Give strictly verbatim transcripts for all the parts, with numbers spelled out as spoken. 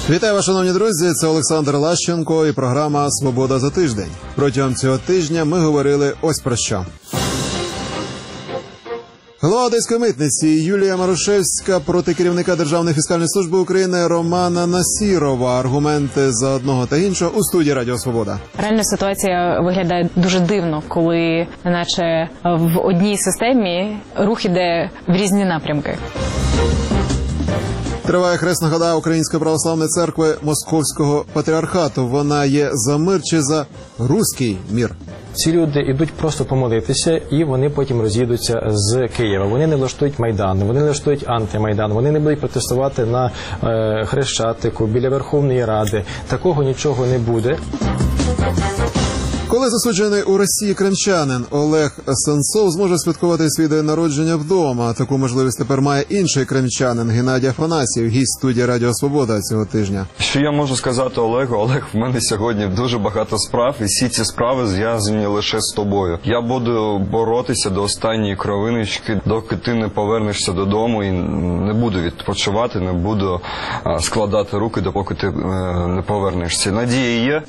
Вітаю вас, шановні друзі, це Олександр Лащенко і програма «Свобода за тиждень». Протягом цього тижня ми говорили ось про що. Голова Одеської митниці Юлія Марушевська проти керівника Державної фіскальної служби України Романа Насірова. Аргументи за одного та іншого у студії Радіо Свобода. Реальна ситуація виглядає дуже дивно, коли наче в одній системі рух іде в різні напрямки. Триває хресна хода Української православної церкви Московського патріархату. Вона є за мир чи за руський мір? Ці люди йдуть просто помолитися, і вони потім роз'їдуться з Києва. Вони не влаштують Майдан, вони не влаштують антимайдан, вони не будуть протестувати на е, Хрещатику, біля Верховної Ради. Такого нічого не буде. Коли засуджений у Росії кримчанин Олег Сенцов зможе святкувати свій день народження вдома, таку можливість тепер має інший кримчанин Геннадій Афанасьєв, гість студії Радіо Свобода цього тижня. Що я можу сказати Олегу? Олег, в мене сьогодні дуже багато справ, і всі ці справи зв'язані лише з тобою. Я буду боротися до останньої кровиночки, доки ти не повернешся додому, і не буду відпочивати, не буду складати руки, допоки ти не повернешся. Надія є.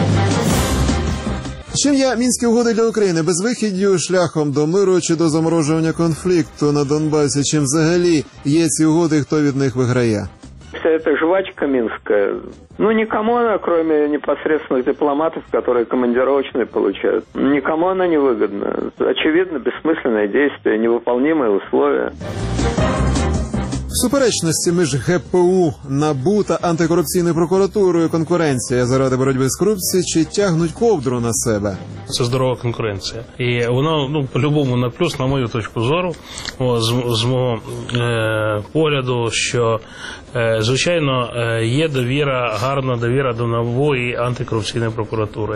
Чим є мінські угоди для України? Безвихіддю, шляхом до миру чи до заморожування конфлікту на Донбасі? Чим взагалі є ці угоди, хто від них виграє? Вся эта жвачка минская, ну никому она, кроме непосредственных дипломатов, которые командировочные получают, никому она не выгодна. Очевидно, бессмысленное действие, невыполнимые условия. Суперечності між ГПУ, НАБУ та антикорупційною прокуратурою конкуренція заради боротьби з корупцією чи тягнуть ковдру на себе? Це здорова конкуренція. І воно, ну, по-любому на плюс, на мою точку зору, о, з, з мого е, погляду, що, е, звичайно, е, є довіра, гарна довіра до НАБУ і антикорупційної прокуратури.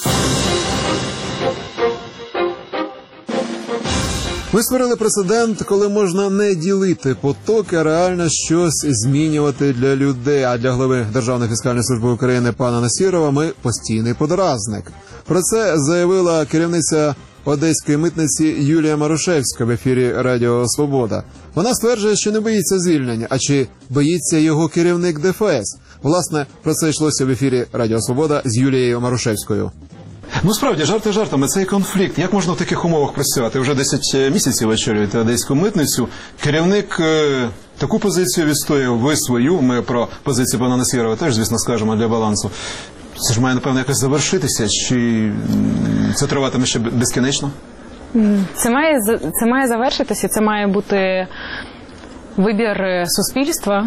Ми створили прецедент, коли можна не ділити потоки, а реально щось змінювати для людей. А для голови Державної фіскальної служби України пана Насірова ми постійний подразник. Про це заявила керівниця Одеської митниці Юлія Марушевська в ефірі Радіо Свобода. Вона стверджує, що не боїться звільнення, а чи боїться його керівник ДФС. Власне, про це йшлося в ефірі Радіо Свобода з Юлією Марушевською. Ну, справді, жарти жартами, цей конфлікт. Як можна в таких умовах працювати? Вже десять місяців очолюєте Одеську митницю. Керівник е, таку позицію відстояв, ви свою. Ми про позицію пана Насірова теж, звісно, скажемо для балансу. Це ж має, напевно, якось завершитися? Чи це триватиме ще безкінечно? Це має, це має завершитися, це має бути вибір суспільства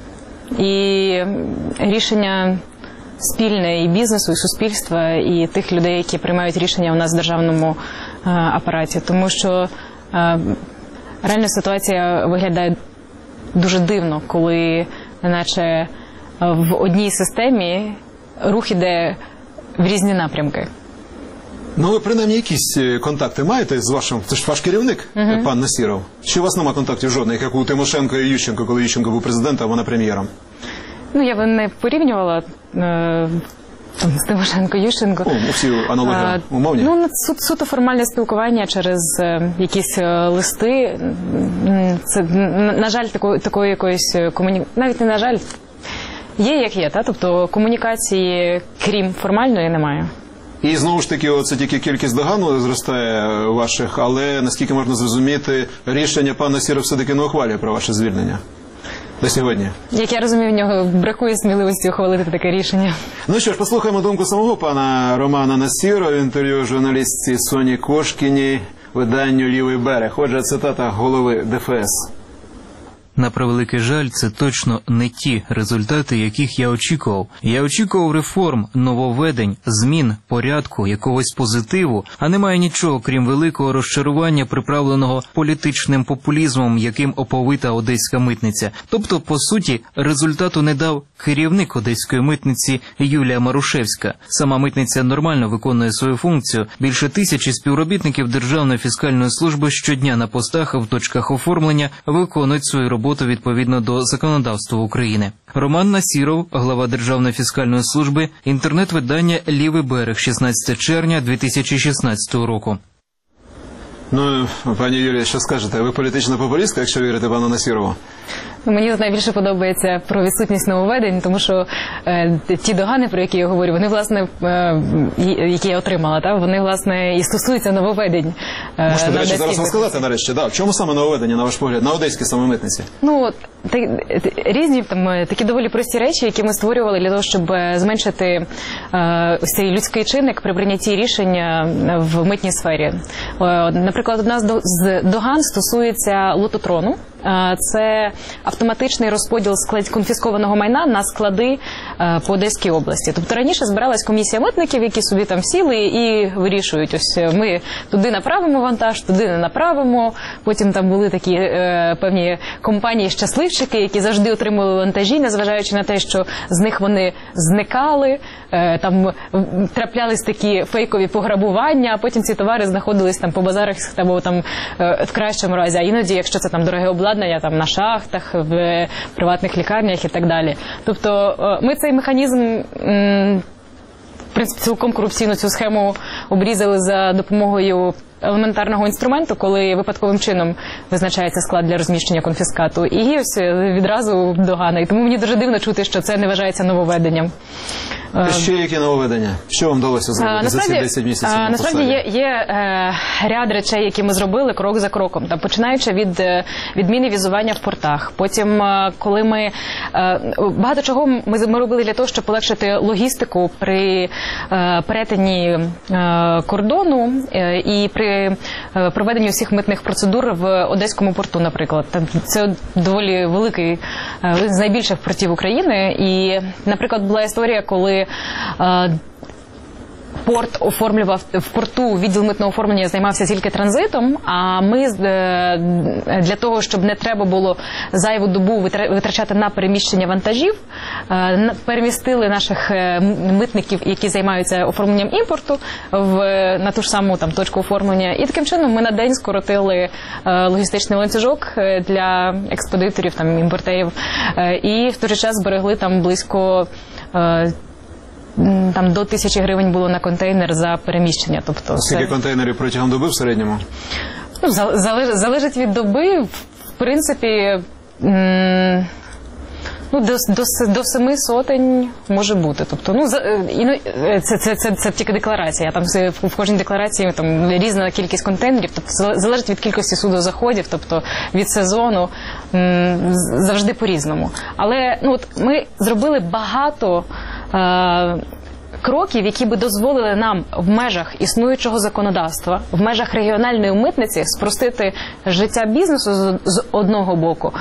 і рішення спільне і бізнесу, і суспільства, і тих людей, які приймають рішення у нас в державному е, апараті. Тому що е, реальна ситуація виглядає дуже дивно, коли наче в одній системі рух іде в різні напрямки. Ну, ви принаймні якісь контакти маєте з вашим, це ж ваш керівник, uh-huh. пан Насіров? Чи у вас немає контактів жодних, як у Тимошенко і Ющенко, коли Ющенко був президентом, а вона прем'єром? Ну, я би не порівнювала е, там, з Тимошенко, Ющенко. О, всі аналогії умовні? Ну, су, суто формальне спілкування через е, якісь е, листи. Це, на, на жаль, такої, такої якоїсь комунікації, навіть не на жаль, є як є, та? Тобто комунікації, крім формальної, немає. І знову ж таки, оце тільки кількість догану зростає ваших, але, наскільки можна зрозуміти, рішення пан Насіров все-таки не ухвалює про ваше звільнення. До сьогодні. Як я розумію, в нього бракує сміливості ухвалити таке рішення. Ну що ж, послухаємо думку самого пана Романа Насірова в інтерв'ю журналістці Соні Кошкіній виданню «Лівий берег». Отже, цитата голови ДФС. На превеликий жаль, це точно не ті результати, яких я очікував. Я очікував реформ, нововведень, змін, порядку, якогось позитиву, а немає нічого, крім великого розчарування, приправленого політичним популізмом, яким оповита Одеська митниця. Тобто, по суті, результату не дав керівник Одеської митниці Юлія Марушевська. Сама митниця нормально виконує свою функцію. Більше тисячі співробітників Державної фіскальної служби щодня на постах в точках оформлення виконують свою роботу відповідно до законодавства України. Роман Насіров, глава Державної фіскальної служби, інтернет-видання «Лівий берег», шістнадцятого червня дві тисячі шістнадцятого року. Ну, пані Юлія, що скажете? Ви політична популістка, якщо вірите пану Насірову? Мені найбільше подобається про відсутність нововведень, тому що е, ті догани, про які я говорю, вони, власне, е, які я отримала, та, вони, власне, і стосуються нововведень. Е, Можете, до речі, зараз митниці. розказати нарешті, да, в чому саме нововведення, на ваш погляд, на одеській саме митниці? Ну, та, різні там такі доволі прості речі, які ми створювали для того, щоб зменшити е, ось цей людський чинник при прийнятті рішення в митній сфері. Е, наприклад, одна з, з доган стосується лототрону. Е, це автоматичний розподіл склад конфіскованого майна на склади е, по Одеській області. Тобто раніше збиралась комісія митників, які собі там сіли і вирішують, ось ми туди направимо вантаж, туди не направимо. Потім там були такі е, певні компанії-щасливчики, які завжди отримували вантажі, незважаючи на те, що з них вони зникали, е, там траплялись такі фейкові пограбування, а потім ці товари знаходились там по базарах або там е, в кращому разі, а іноді, якщо це там дороге обладнання, там на шахтах, в приватних лікарнях і так далі. Тобто е, ми цей механізм м, в принципі, цілком корупційну цю схему обрізали за допомогою елементарного інструменту, коли випадковим чином визначається склад для розміщення конфіскату. І ось відразу догана. І тому мені дуже дивно чути, що це не вважається нововведенням. Ще які нововведення? Що вам вдалося зробити за ці десять місяців на посаді? Насправді є, є е, ряд речей, які ми зробили крок за кроком. Там, починаючи від е, відміни візування в портах. Потім, е, коли ми... Е, багато чого ми, ми робили для того, щоб полегшити логістику при е, перетині е, кордону е, і при е, проведенні усіх митних процедур в Одеському порту, наприклад. Це доволі великий, е, з найбільших портів України. І, наприклад, була історія, коли порт оформлював в порту, відділ митного оформлення займався тільки транзитом, а ми для того, щоб не треба було зайву добу витрачати на переміщення вантажів, перемістили наших митників, які займаються оформленням імпорту, в, на ту ж саму там точку оформлення. І таким чином ми на день скоротили логістичний ланцюжок для експедиторів, там, імпортерів, і в той же час зберегли там близько там до тисячі гривень було на контейнер за переміщення. Тобто, скільки це... контейнерів протягом доби в середньому? Ну, залеж... залежить від доби. В принципі, м... ну, до, до, до семи сотень може бути. Тобто, ну, за... і, це, це, це, це тільки декларація. Там в кожній декларації там різна кількість контейнерів. Тобто, залежить від кількості судозаходів, тобто від сезону, м... завжди по-різному. Але ну, от ми зробили багато кроків, які би дозволили нам в межах існуючого законодавства, в межах регіональної митниці спростити життя бізнесу з одного боку.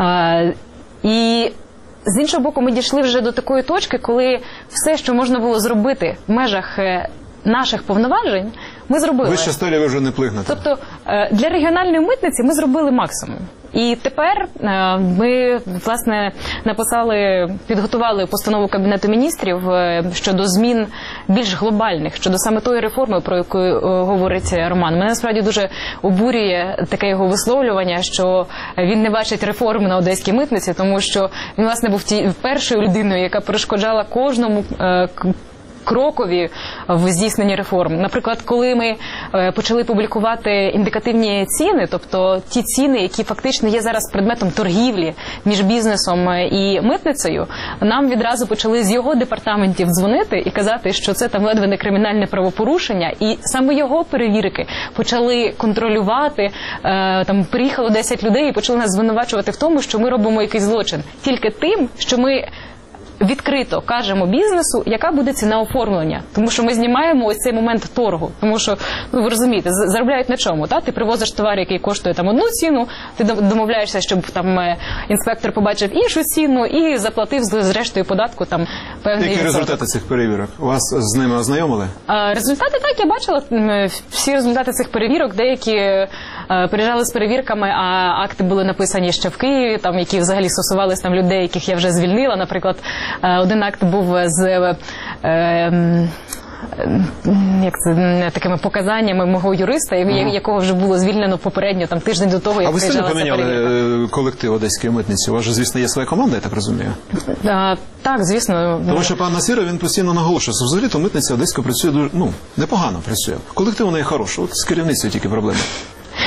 І з іншого боку, ми дійшли вже до такої точки, коли все, що можна було зробити в межах наших повноважень, ми зробили. Вище стелі ви вже не плигнете. Тобто для регіональної митниці ми зробили максимум. І тепер ми, власне, написали, підготували постанову Кабінету міністрів щодо змін більш глобальних, щодо саме тої реформи, про яку говорить Роман. Мене, насправді, дуже обурює таке його висловлювання, що він не бачить реформ на одеській митниці, тому що він, власне, був ті, першою людиною, яка перешкоджала кожному крокові в здійсненні реформ. Наприклад, коли ми почали публікувати індикативні ціни, тобто ті ціни, які фактично є зараз предметом торгівлі між бізнесом і митницею, нам відразу почали з його департаментів дзвонити і казати, що це там ледве не кримінальне правопорушення, і саме його перевірки почали контролювати. Там приїхало десять людей і почали нас звинувачувати в тому, що ми робимо якийсь злочин. Тільки тим, що ми відкрито кажемо бізнесу, яка буде ціна оформлення. Тому що ми знімаємо ось цей момент торгу. Тому що, ну, ви розумієте, заробляють на чому. Та? Ти привозиш товар, який коштує там одну ціну, ти домовляєшся, щоб там інспектор побачив іншу ціну і заплатив зрештою податку там певний Які відсоток. результати цих перевірок? Вас з ними ознайомили? А, результати, так, я бачила всі результати цих перевірок. Деякі а, приїжджали з перевірками, а акти були написані ще в Києві, там, які взагалі стосувалися там людей, яких я вже звільнила. Наприклад, один акт був з е, е, як це, такими показаннями мого юриста, ага. якого вже було звільнено попередньо там тиждень до того, як а приїжджала ця перевірка. А ви сильно поміняли колектив Одеської митниці? У вас же, звісно, є своя команда, я так розумію? А, так, звісно. Тому що пан Насіров, він постійно наголошує, що взагалі-то митниця Одеська працює дуже, ну, непогано працює. Колектив у неї хороший, от з керівництвом тільки проблеми.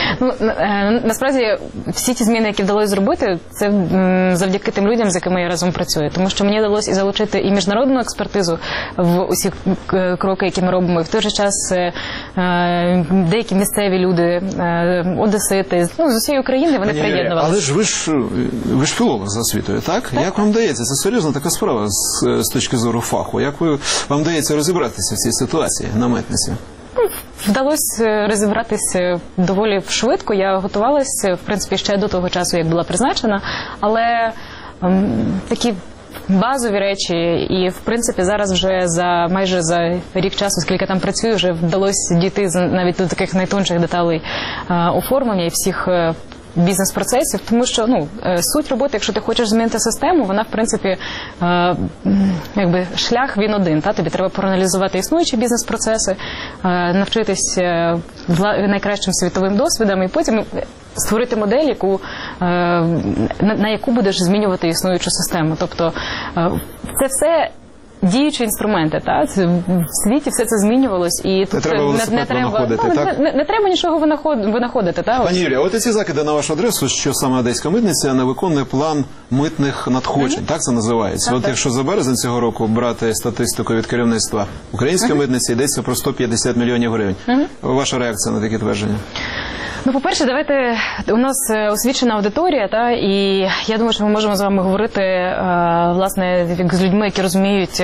Ну, е, насправді, всі ті зміни, які вдалося зробити, це м, завдяки тим людям, з якими я разом працюю. Тому що мені вдалося і залучити і міжнародну експертизу в усі к- кроки, які ми робимо, і в той же час е, е, деякі місцеві люди, е, одесити, ну, з усієї України вони Пані Юлія, приєднувалися. але ж ви ж ви ж філолог за освітою, так? так? Як вам вдається? Це серйозна така справа з, з точки зору фаху. Як ви, вам вдається розібратися в цій ситуації на митниці? Вдалося розібратися доволі швидко. Я готувалася, в принципі, ще до того часу, як була призначена, але ем, такі базові речі, і, в принципі, зараз вже за майже за рік часу, скільки там працюю, вже вдалося дійти навіть до таких найтонших деталей е, оформлення і всіх е, бізнес-процесів, тому що, ну, суть роботи, якщо ти хочеш змінити систему, вона, в принципі, е, якби шлях він один. Та? Тобі треба проаналізувати існуючі бізнес-процеси, е, навчитись е, найкращим світовим досвідом і потім створити модель, яку, е, на, на яку будеш змінювати існуючу систему. Тобто е, це все діючі інструменти, та в світі все це змінювалось, і не тут треба не, не треба винаходити, ну, так? Не, не треба нічого винаход, винаходити. Та Пані Юлія, от ці закиди на вашу адресу, що саме Одеська митниця не виконує план митних надходжень, mm-hmm. так це називається. Так, от так. Якщо за березень цього року брати статистику від керівництва української mm-hmm. митниці, йдеться про сто п'ятдесят мільйонів гривень. Mm-hmm. Ваша реакція на такі твердження? Ну, по-перше, давайте, у нас освічена аудиторія, та, і я думаю, що ми можемо з вами говорити, власне, з людьми, які розуміють,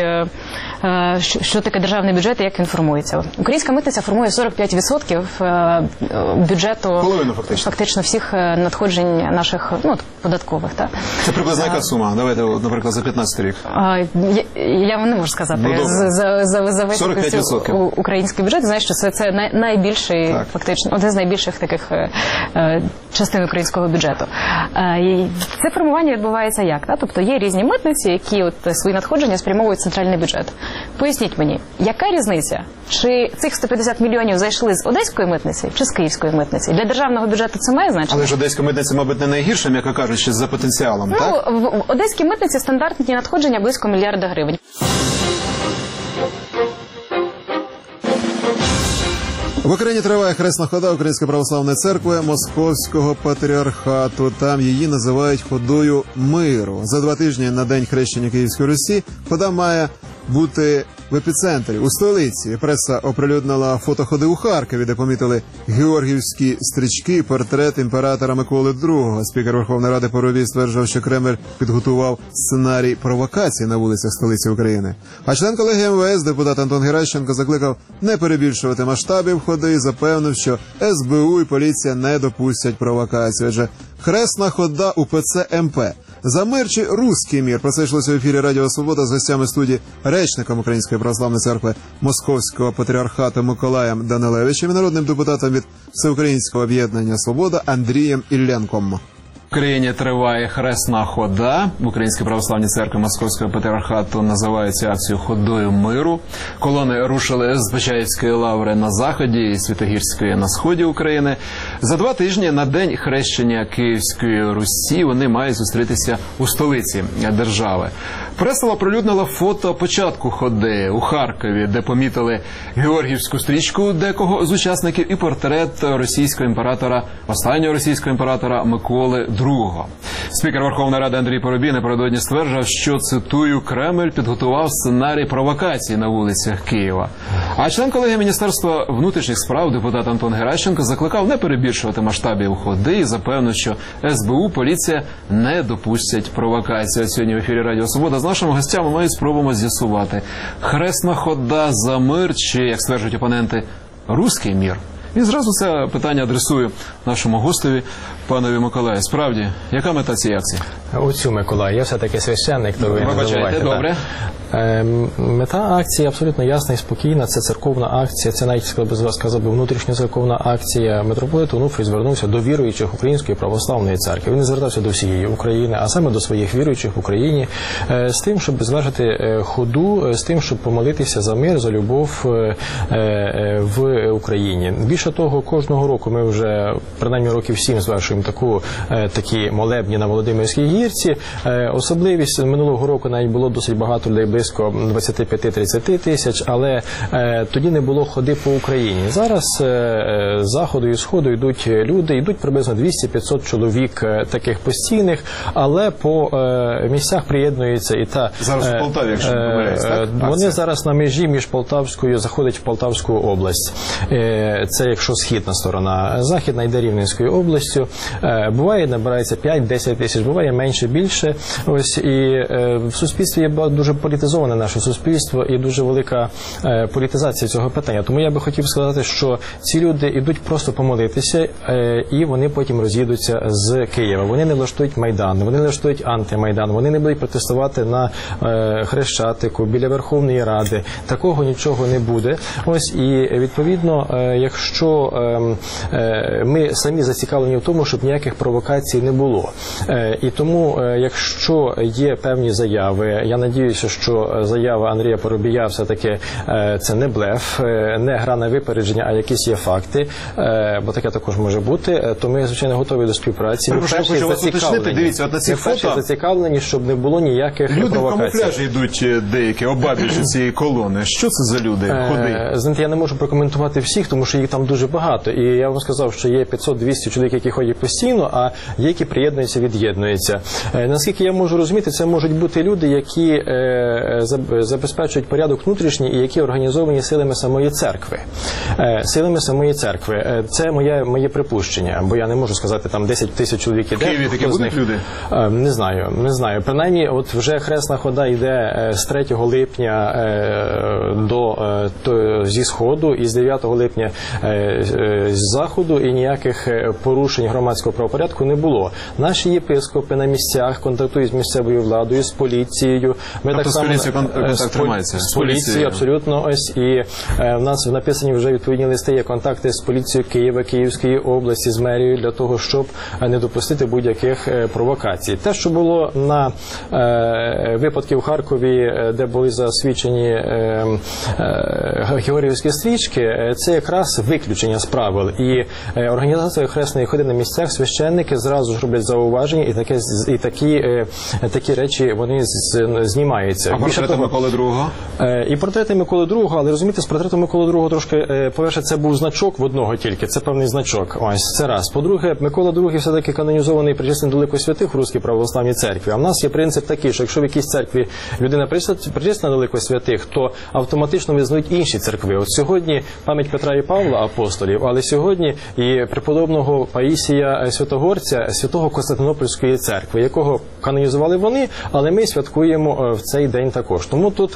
що таке державний бюджет і як він формується. Українська митниця формує сорок п'ять відсотків бюджету, половину фактично. фактично всіх надходжень наших, ну, податкових. Та. Це приблизна яка сума? Давайте, наприклад, за п'ятнадцятий рік. Я, я вам не можу сказати. Ну, за, за, за весь український бюджет, знаєш, що це, це най, найбільший, так. фактично, один з найбільших таких частин українського бюджету. Це формування відбувається як? Та? Тобто є різні митниці, які от свої надходження спрямовують в центральний бюджет. Поясніть мені, яка різниця? Чи цих сто п'ятдесят мільйонів зайшли з одеської митниці чи з київської митниці? Для державного бюджету це має значення? Але ж одеська митниця, мабуть, не найгірша, м'яко кажучи, за потенціалом, ну, так? Ну, в одеській митниці стандартні надходження близько мільярда гривень. В Україні триває хресна хода Української православної церкви Московського патріархату. Там її називають ходою миру. За два тижні на День хрещення Київської Русі хода має бути в епіцентрі, у столиці. Преса оприлюднила фото ходи у Харкові, де помітили георгіївські стрічки, портрет імператора Миколи другого. Спікер Верховної Ради Парубій стверджував, що Кремль підготував сценарій провокації на вулицях столиці України. А член колегії ем ве ес, депутат Антон Геращенко, закликав не перебільшувати масштабів ходи і запевнив, що ес бе у і поліція не допустять провокації. Адже хресна хода у пе це ем пе. За мир чи руський мір? Про це йшлося в ефірі Радіо Свобода з гостями студії, речником Української православної церкви Московського патріархату Миколаєм Данилевичем і народним депутатом від Всеукраїнського об'єднання «Свобода» Андрієм Ілленком. В країні триває хресна хода. В Українській православній церкві Московського патріархату називають цю акцію «Ходою миру». Колони рушили з Почаївської лаври на заході і Святогірської на сході України. За два тижні на День хрещення Київської Русі вони мають зустрітися у столиці держави. Преса оприлюднила фото початку ходи у Харкові, де помітили георгіївську стрічку декого з учасників і портрет російського імператора, останнього російського імператора Миколи другого. Спікер Верховної Ради Андрій Парубій напередодні стверджував, що, цитую, Кремль підготував сценарій провокації на вулицях Києва. А член колегії Міністерства внутрішніх справ депутат Антон Геращенко закликав не перебільшувати масштабів ходи і запевнив, що ес бе у, поліція не допустять провокації. Сьогодні в ефірі Радіо Свобода з нашими гостями ми спробуємо з'ясувати, хресна хода за мир чи, як стверджують опоненти, руський мір. І зразу це питання адресую нашому гостеві, панові Миколаю. Справді, яка мета цієї акції? Оцю, Миколай, я все-таки священник, то ви не Вибачайте, забувайте. добре. Е, мета акції абсолютно ясна і спокійна. Це церковна акція, це навіть, сказав би, внутрішня церковна акція. Митрополит Онуфрій звернувся до віруючих Української православної церкви. Він не звертався до всієї України, а саме до своїх віруючих в Україні, е, з тим, щоб звершити ходу, з тим, щоб помолитися за мир, за любов е, е, в Україні. Більше того, кожного року ми вже, принаймні років сім, звершуємо таку, е, такі молебні на Володимирській гірці. Е, особливість минулого року навіть було досить багато людей близько двадцять п'ять - тридцять тисяч, але е, тоді не було ходи по Україні. Зараз е, з заходу і сходу йдуть люди, йдуть приблизно двісті - п'ятсот чоловік е, таких постійних, але по е, місцях приєднується і та... Зараз в Полтаві, якщо не помиляюсь, так? Вони зараз на межі між Полтавською, заходить в Полтавську область. Е, це якщо східна сторона. Західна йде Рівненською областю. Е, буває, набирається п'ять - десять тисяч, буває менше, більше. Ось, і е, в суспільстві є дуже політизоване наше суспільство і дуже велика е, політизація цього питання. Тому я би хотів сказати, що ці люди йдуть просто помолитися, е, і вони потім роз'їдуться з Києва. Вони не влаштують Майдан, вони не влаштують антимайдан, вони не будуть протестувати на е, Хрещатику, біля Верховної Ради. Такого нічого не буде. Ось, і відповідно, е, якщо е, е, ми самі зацікавлені в тому, щоб ніяких провокацій не було. Е, і тому, е, якщо є певні заяви, я надіюся, що заява Андрія Парубія все-таки е, це не блеф, е, не гра на випередження, а якісь є факти, е, бо таке також може бути, то ми, звичайно, готові до співпраці. Ми перші зацікавлені, дивіться, от на ці фото зацікавлені, щоб не було ніяких люди провокацій. Люди в камуфляжі йдуть деякі, обабіч цієї колони. Що це за люди? Ходи? Е, знаєте, я не можу прокоментувати всіх, тому що їх там дуже багато. І я вам сказав, що є п'ятсот - двісті чоловік, які ходять постійно, а є, які приєднуються, від'єднуються. Е, наскільки я можу розуміти, це можуть бути люди, які е, забезпечують порядок внутрішній і які організовані силами самої церкви. Е, силами самої церкви. Е, це моє, моє припущення, бо я не можу сказати, там десять тисяч чоловік іде. В Києві такі будуть люди? Е, не знаю, не знаю. Принаймні, от вже хресна хода йде з третього липня е, до, е, то, зі сходу і з дев'ятого липня е, е, з заходу, і ніяких порушень громадського правопорядку не було. Наші єпископи на місцях контактують з місцевою владою, з поліцією. Ми тобто так само з поліцією контакт тримається? З поліцією, абсолютно. Ось, і е, в нас написані вже відповідні листи, є контакти з поліцією Києва, Київської області, з мерією, для того, щоб не допустити будь-яких е, провокацій. Те, що було на е, випадки в Харкові, де були засвідчені е, е, георгіївські стрічки, е, це якраз виключення з правил. І е, організація хресної ходи на місцях, священники зразу ж роблять зауваження, і, таке, і такі, е, такі речі вони з, знімаються. А портрети Миколи другого? Е, і портрети Миколи другого, але розумієте, з портретом Миколи другого трошки, е, по-перше, це був значок в одного тільки, це певний значок. Ось, це раз. По-друге, Микола другий все-таки канонізований, причислений до Лику Святих в Руській православній церкві. А в нас є принцип такий, що якщо в якійсь церкві людина причислена до Лику Святих, то автоматично визнають інші церкви. От сьогодні пам'ять Петра і Павла, апостолів, але сьогодні і преподобного Паїсія Святогорця, святого Константинопольської церкви, якого канонізували вони, але ми святкуємо в цей день також. Тому тут,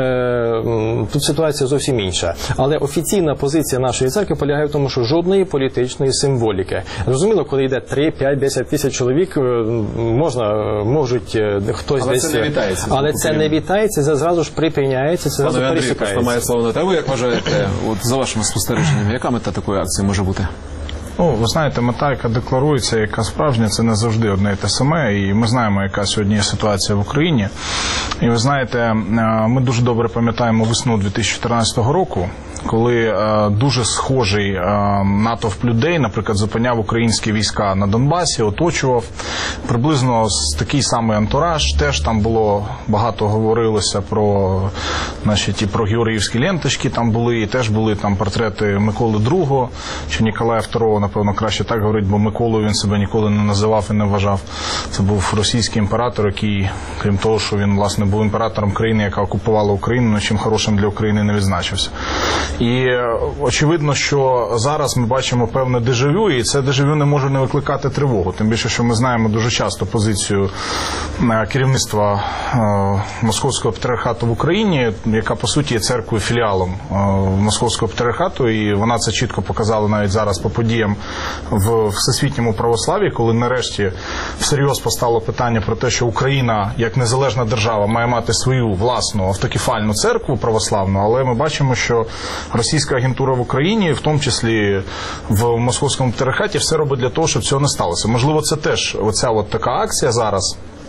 е, тут ситуація зовсім інша. Але офіційна позиція нашої церкви полягає в тому, що жодної політичної символіки. Зрозуміло, коли йде три, п'ять, десять тисяч чоловік, можна, можуть хтось але десь... Це не вітається, але це не вітається, це зразу ж припиняється, це зразу пересікається. Пане має слово на те. Ви як вважаєте, от за вашими спостереженнями, яка мета такої акції може бути? Ну, ви знаєте, мета, яка декларується, яка справжня, це не завжди одне і те саме. І ми знаємо, яка сьогодні є ситуація в Україні. І ви знаєте, ми дуже добре пам'ятаємо весну дві тисячі чотирнадцятого року, коли дуже схожий натовп людей, наприклад, зупиняв українські війська на Донбасі, оточував. Приблизно такий самий антураж. Теж там було, багато говорилося про, значить, і про георгіївські ленточки там були, і теж були там портрети Миколи другого, чи Ніколая второго, напевно, краще так говорить, бо Миколою він себе ніколи не називав і не вважав. Це був російський імператор, який, крім того, що він, власне, був імператором країни, яка окупувала Україну, нічим хорошим для України не відзначився. І очевидно, що зараз ми бачимо певне дежавю, і це дежавю не може не викликати тривогу. Тим більше, що ми знаємо дуже часто позицію керівництва Московського патріархату в Україні, яка, по суті, є церквою філіалом Московського патріархату, і вона це чітко показала навіть зараз по подіям в всесвітньому православ'ї, коли нарешті всерйоз постало питання про те, що Україна, як незалежна держава, має мати свою власну автокефальну церкву православну, але ми бачимо, що російська агентура в Україні, в тому числі в Московському патріархаті, все робить для того, щоб цього не сталося. Можливо, це теж оця от така акція зараз,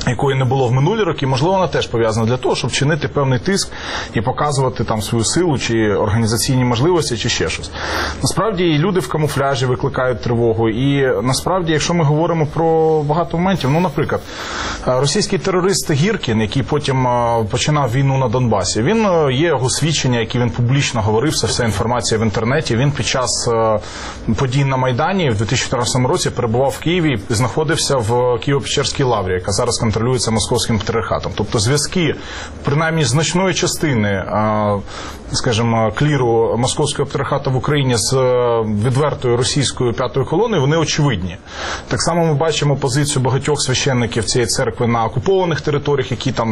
якої не було в минулі роки, можливо, вона теж пов'язана для того, щоб чинити певний тиск і показувати там свою силу, чи організаційні можливості, чи ще щось. Насправді, і люди в камуфляжі викликають тривогу, і насправді, якщо ми говоримо про багато моментів, ну, наприклад, російський терорист Гіркін, який потім починав війну на Донбасі, він є його свідчення, які він публічно говорив, це вся інформація в інтернеті, він під час подій на Майдані в дві тисячі чотирнадцятому році перебував в Києві і знаходився в Києво-Печерській лаврі, яка зараз контролюється Московським патріархатом. Тобто зв'язки, принаймні значної частини, скажімо, кліру Московського патріархату в Україні з відвертою російською п'ятою колоною, вони очевидні. Так само ми бачимо позицію багатьох священників цієї церкви на окупованих територіях, які там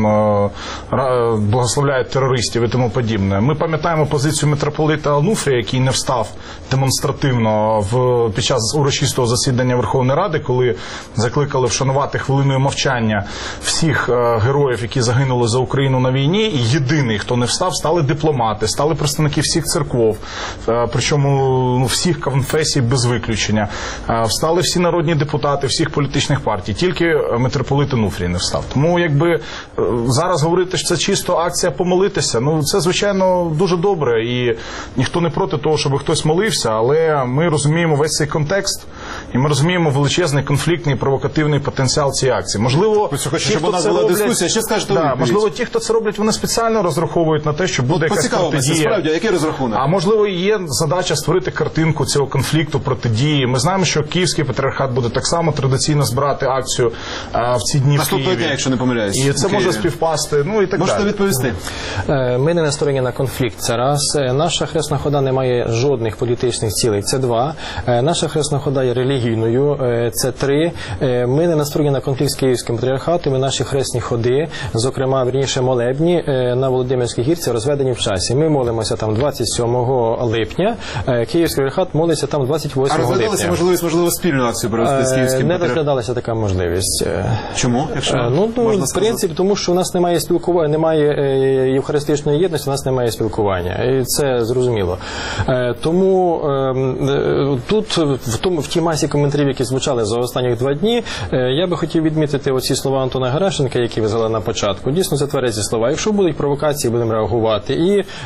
благословляють терористів і тому подібне. Ми пам'ятаємо позицію митрополита Онуфрія, який не встав демонстративно в, під час урочистого засідання Верховної Ради, коли закликали вшанувати хвилиною мовчання всіх е, героїв, які загинули за Україну на війні, і єдиний, хто не встав, стали дипломати, стали представники всіх церков, е, причому ну, всіх конфесій без виключення, е, встали всі народні депутати всіх політичних партій, тільки митрополит Онуфрій не встав. Тому якби е, зараз говорити, що це чисто акція помолитися, ну це, звичайно, дуже добре, і ніхто не проти того, щоб хтось молився, але ми розуміємо весь цей контекст, і ми розуміємо величезний конфліктний провокативний потенціал цієї акції. Можливо, Хочу, щоб у нас була роблять... дискусія. Що скажете ви? Да, можливо, ті, хто це роблять, вони спеціально розраховують на те, що буде якась протидія. Справді, який розрахунок? А можливо, є задача створити картинку цього конфлікту, протидії. Ми знаємо, що Київський патріархат буде так само традиційно збирати акцію а, в ці дні в Києві. Дня, якщо не помиляюсь. І це може співпасти, ну і так Можете далі. відповісти? Ми не настроєні на конфлікт, це раз. Наша хресна хода не має жодних політичних цілей, це два. Наша хресна хода є релігійною, це три. Ми не настроєні на конфлікт з Київським патріархатом, і наші хресні ходи, зокрема, вірніше, молебні на Володимирській гірці розведені в часі. Ми молимося там двадцять сьомого липня, Київський патріархат молиться там двадцять восьмого липня. А розглядалася можливість, можливо, спільну акцію провести з Київським патріархатом? Не розглядалася така можливість. Чому? Якщо ну, ну, можна в сказати? принципі, тому що у нас немає спілкування, немає євхаристичної єдності, у нас немає спілкування. І це зрозуміло. Тому тут, в, тому, в тій масі коментарів, які звучали за останні два дні, я би хотів відмітити оці слова Антона Геращенка, які ви згадали на початку. Дійсно, це тверезі слова. Якщо будуть провокації, будемо реагувати. І е,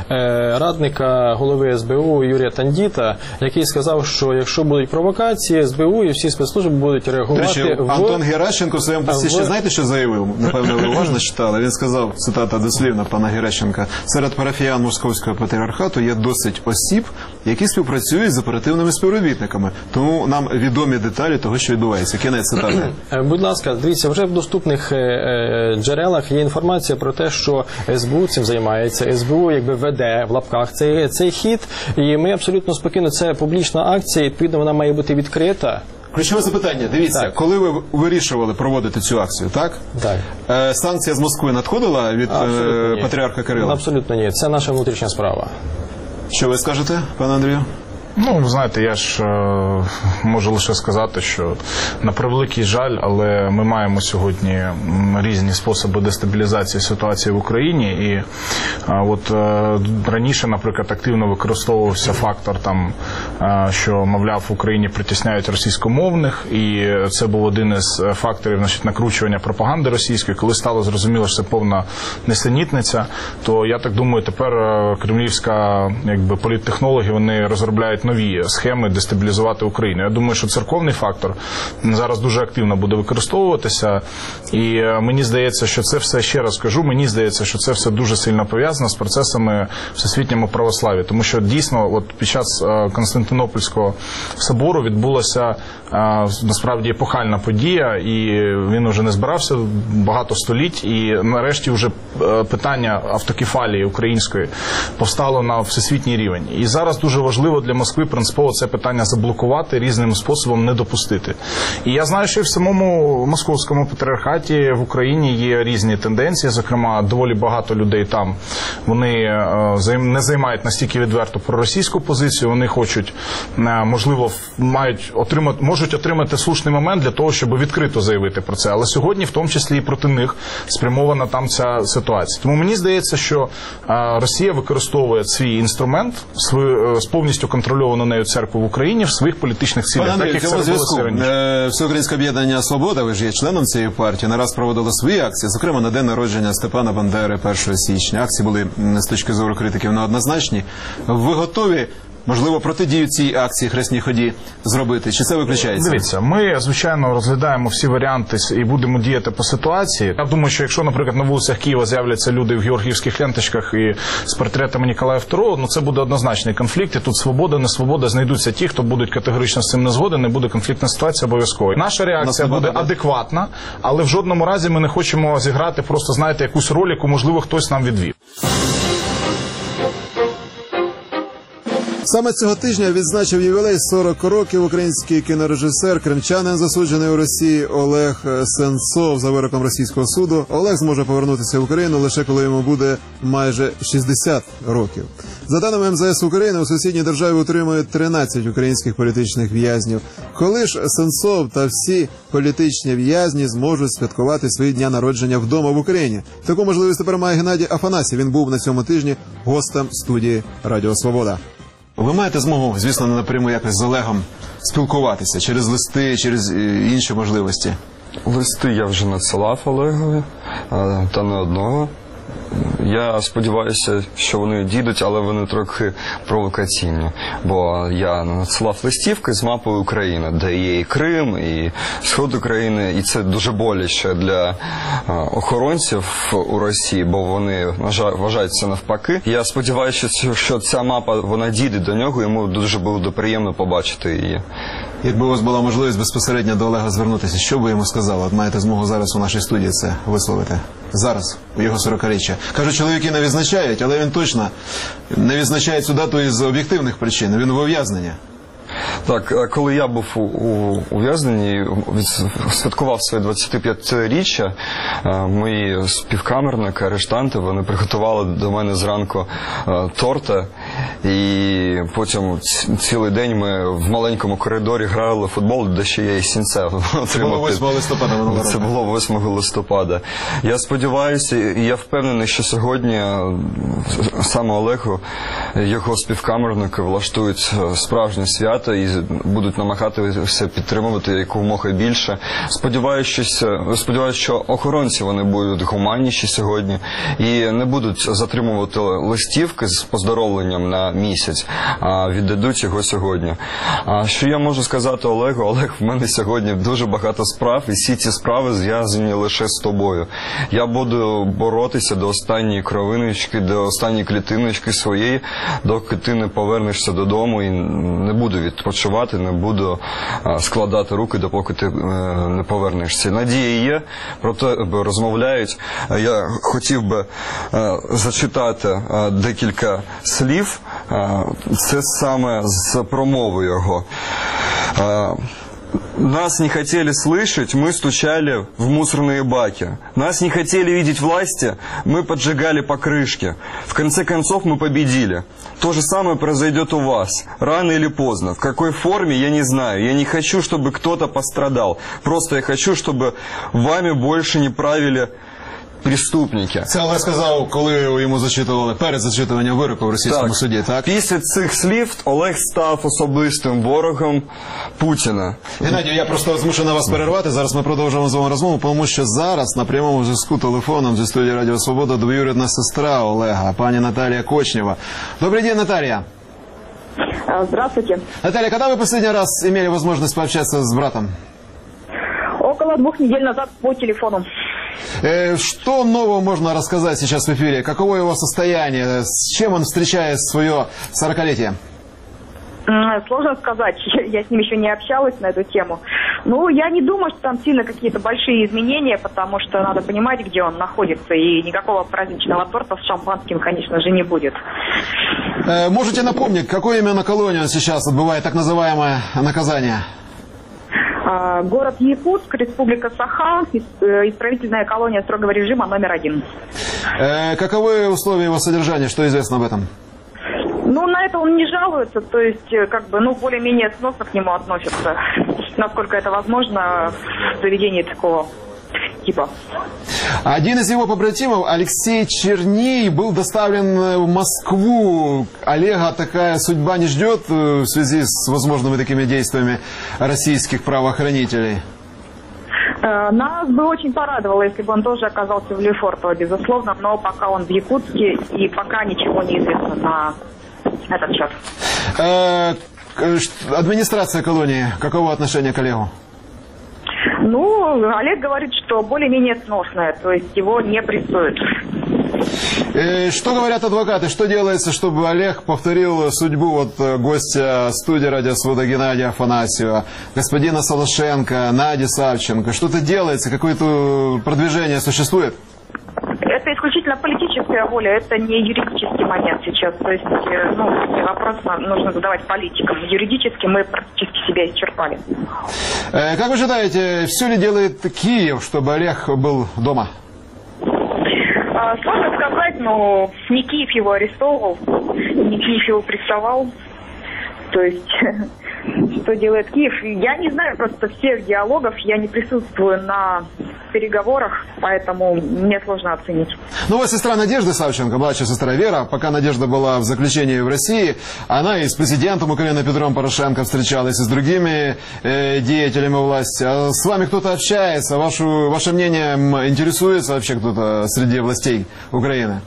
радника голови ес бе у Юрія Тандіта, який сказав, що якщо будуть провокації, ес бе у і всі спецслужби будуть реагувати. До речі, в... Антон Геращенко в своєму пості ще знаєте, що заявив? Напевно, ви уважно читали. Він сказав, цитата дослівна пана Геращенка, серед парафіян Московського патріархату є досить осіб, які співпрацюють з оперативними співробітниками. Тому нам відомі деталі того, що відбувається. Кінець цитати. Будь ласка, дивіться, вже в доступних джерелах є інформація про те, що ес бе у цим займається. ес бе у якби веде в лапках цей, цей хід, і ми абсолютно спокійно, це публічна акція, і відповідно вона має бути відкрита. Ключове запитання. Дивіться, так. Коли ви вирішували проводити цю акцію, так? Так. Е, санкція з Москви надходила від е, патріарха Кирила? Абсолютно ні. Це наша внутрішня справа. Що ви скажете, пане Андрію? Ну, ви знаєте, я ж е, можу лише сказати, що на превеликий жаль, але ми маємо сьогодні різні способи дестабілізації ситуації в Україні. І е, от е, раніше, наприклад, активно використовувався фактор, там, е, що, мовляв, в Україні притісняють російськомовних, і це був один із факторів, значить, накручування пропаганди російської. Коли стало зрозуміло, що це повна несенітниця, то, я так думаю, тепер кремлівська, якби, політтехнологи, вони розробляють нові схеми дестабілізувати Україну. Я думаю, що церковний фактор зараз дуже активно буде використовуватися, і мені здається, що це все, ще раз кажу, мені здається, що це все дуже сильно пов'язано з процесами всесвітнього православ'я, тому що дійсно от під час Константинопольського собору відбулася насправді епохальна подія, і він уже не збирався багато століть, і нарешті вже питання автокефалії української повстало на всесвітній рівень. І зараз дуже важливо для Москви принципово це питання заблокувати, різним способом не допустити. І я знаю, що і в самому Московському патріархаті в Україні є різні тенденції, зокрема, доволі багато людей там, вони не займають настільки відверто проросійську позицію, вони хочуть, можливо, мають отримати, можуть отримати слушний момент для того, щоб відкрито заявити про це. Але сьогодні, в тому числі і проти них, спрямована там ця ситуація. Тому мені здається, що Росія використовує свій інструмент, свою, з повністю контролює контрольовану нею церкву в Україні в своїх політичних цілях. Пане Андрію, так, в як цьому це робилося зв'язку раніше. е, Всеукраїнське об'єднання «Свобода», ви ж є членом цієї партії, не раз проводило свої акції, зокрема на день народження Степана Бандери першого січня. Акції були м, з точки зору критиків неоднозначні. Ви готові, можливо, протидію цій акції хресній ході зробити? Чи це виключається? Дивіться, ми, звичайно, розглядаємо всі варіанти і будемо діяти по ситуації. Я думаю, що якщо, наприклад, на вулицях Києва з'являться люди в георгіївських ленточках і з портретами Ніколая второго, ну це буде однозначний конфлікт. І тут свобода, не свобода, знайдуться ті, хто будуть категорично з цим не згоден, не буде конфліктна ситуація обов'язково. Наша реакція буде адекватна, але в жодному разі ми не хочемо зіграти просто, знаєте, якусь роль, яку, можливо, хтось нам відвів. Саме цього тижня відзначив ювілей сорок років український кінорежисер, кримчанин, засуджений у Росії Олег Сенцов за вироком російського суду. Олег зможе повернутися в Україну лише коли йому буде майже шістдесят років. За даними ем зе ес України, у сусідній державі утримують тринадцять українських політичних в'язнів. Коли ж Сенцов та всі політичні в'язні зможуть святкувати свої дня народження вдома в Україні? Таку можливість тепер має Геннадій Афанасів. Він був на цьому тижні гостем студії «Радіо Свобода». Ви маєте змогу, звісно, не напряму якось з Олегом спілкуватися через листи, через інші можливості? Листи я вже надсилав Олегові, та не одного. Я сподіваюся, що вони дійдуть, але вони трохи провокаційні. Бо я надсилав листівки з мапою України, де є і Крим, і Схід України. І це дуже боляче для охоронців у Росії, бо вони вважають це навпаки. Я сподіваюся, що ця мапа, вона дійде до нього, йому дуже буде приємно побачити її. Якби у вас була можливість безпосередньо до Олега звернутися, що ви йому сказали? От маєте змогу зараз у нашій студії це висловити. Зараз, у його сорокаріччя. Кажуть, чоловіки не відзначають, але він точно не відзначає цю дату із об'єктивних причин. Він в ув'язненні. Так, коли я був у ув'язненні, святкував своє двадцятип'ятиріччя, мої співкамерники, арештанти, вони приготували до мене зранку торта, і потім цілий день ми в маленькому коридорі грали в футбол, де ще я і сінце. Це було восьмого листопада. Це було восьмого листопада. Я сподіваюся, і я впевнений, що сьогодні саме Олегу, його співкамерники влаштують справжнє свято і будуть намагатися підтримувати якомога більше. Сподіваюся, сподіваюся, що охоронці вони будуть гуманніші сьогодні і не будуть затримувати листівки з поздоровленням на місяць, а віддадуть його сьогодні. А що я можу сказати Олегу? Олег, в мене сьогодні дуже багато справ, і всі ці справи зв'язані лише з тобою. Я буду боротися до останньої кровиночки, до останньої клітиночки своєї, доки ти не повернешся додому і не буду відпочивати, не буду складати руки, допоки ти не повернешся. Надія є, про тебе розмовляють. Я хотів би зачитати декілька слів. Це саме з промови його. Нас не хотели слышать, мы стучали в мусорные баки. Нас не хотели видеть власти, мы поджигали покрышки. В конце концов мы победили. То же самое произойдет у вас, рано или поздно. В какой форме, я не знаю. Я не хочу, чтобы кто-то пострадал. Просто я хочу, чтобы вами больше не правили преступники. Це Олег сказав, коли йому зачитували перед зачитуванням вироку в російському так. суді, так? Після цих слів Олег став особистим ворогом Путіна. Геннадію, я просто змушений вас перервати. Зараз ми продовжуємо з вами розмову, тому що зараз на прямому зв'язку телефоном зі студії Радіо Свобода двоюрідна сестра Олега, пані Наталія Кочнева. Добрый день, Наталья. Здравствуйте. Наталья, когда вы последний раз имели возможность пообщаться с братом? Около двух недель назад по телефону. Э, что нового можно рассказать сейчас в эфире? Каково его состояние? С чем он встречает свое сорокалетие? Сложно сказать. Я с ним еще не общалась на эту тему. Ну, я не думаю, что там сильно какие-то большие изменения, потому что надо понимать, где он находится. И никакого праздничного торта с шампанским, конечно же, не будет. Э, можете напомнить, какой именно колонии он сейчас отбывает так называемое наказание? Город Якутск, Республика Саха, исправительная колония строгого режима номер один. Э, каковы условия его содержания? Что известно об этом? Ну, на это он не жалуется, то есть, как бы, ну, более-менее сносно к нему относятся, насколько это возможно в заведении такого типа. Один из его побратимов, Алексей Черней, был доставлен в Москву. Олега такая судьба не ждет в связи с возможными такими действиями российских правоохранителей? Нас бы очень порадовало, если бы он тоже оказался в Лефортово, безусловно, но пока он в Якутске, и пока ничего не известно на этот счет. Э, администрация колонии, какого отношения к Олегу? Ну, Олег говорит, что более-менее сносное, то есть его не прессуют. Э, что говорят адвокаты? Что делается, чтобы Олег повторил судьбу вот гостя студии «Радио Свобода» Геннадия Афанасьева, господина Солошенко, Нади Савченко? Что-то делается? Какое-то продвижение существует? Это исключительно политическая воля, это не юридический момент сейчас. То есть, ну, вопрос нужно задавать политикам. Юридически мы практически себя исчерпали. Э, как вы считаете, все ли делает Киев, чтобы Олег был дома? Сложно сказать, но не Киев его арестовывал, не Киев его прессовал. То есть, что делает Киев? Я не знаю просто всех диалогов, я не присутствую на переговорах, поэтому мне сложно оценить. Ну, вот сестра Надежды Савченко, младшая сестра Вера, пока Надежда была в заключении в России, она и с президентом Украины Петром Порошенко встречалась, и с другими э, деятелями власти. А с вами кто-то общается? Вашу, ваше мнение интересуется вообще кто-то среди властей Украины?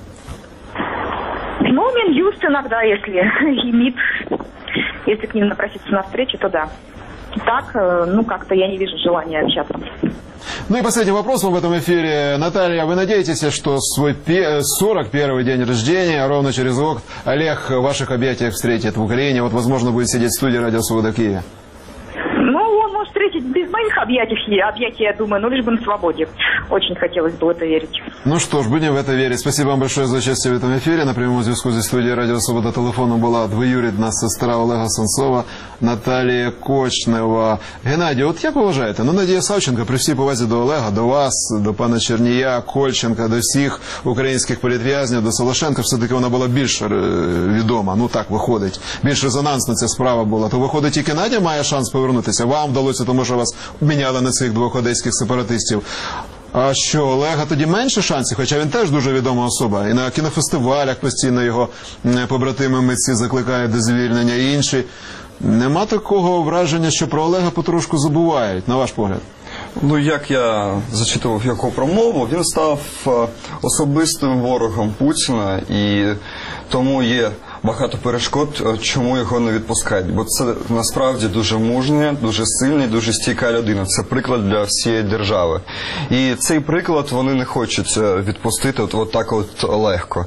Ну, Минюст иногда, если и МИД. Если к ним напроситься на встречу, то да. Так, ну, как-то я не вижу желания общаться. Ну и последний вопрос в этом эфире. Наталья, вы надеетесь, что свой сорок первый день рождения, ровно через год, Олег в ваших объятиях встретит в Украине? Вот, возможно, будет сидеть в студии «Радио Свобода» в Киеве. Ну, он может встретить без моих объятий, объятий, я думаю, но лишь бы на свободе. Очень хотелось бы в это верить. Ну что ж, будем в это верить. Спасибо вам большое за участие в этом эфире. На прямому зв'язку зі студії «Радіо Свобода» телефоном була двоюрідна сестра Олега Сенцова Наталія Кочнева. Геннадій, от як ви вважаєте? Ну, Надія Савченко, при всій повазі до Олега, до вас, до пана Чернія, Кольченка, до всіх українських політв'язнів, до Солошенка, все-таки вона була більш відома. Ну так виходить. Більш резонансна ця справа була. То виходить, тільки Надя має шанс повернутися. Вам вдалося, тому що вас обміняли на цих двох одеських сепаратистів. А що, Олега тоді менше шансів? Хоча він теж дуже відома особа. І на кінофестивалях постійно його побратими митці закликають до звільнення і інші. Нема такого враження, що про Олега потрошку забувають, на ваш погляд? Ну, як я зачитував його промову, він став особистим ворогом Путіна, і тому є багато перешкод, чому його не відпускають. Бо це насправді дуже мужня, дуже сильна, дуже стійка людина. Це приклад для всієї держави. І цей приклад вони не хочуть відпустити от, от так от легко.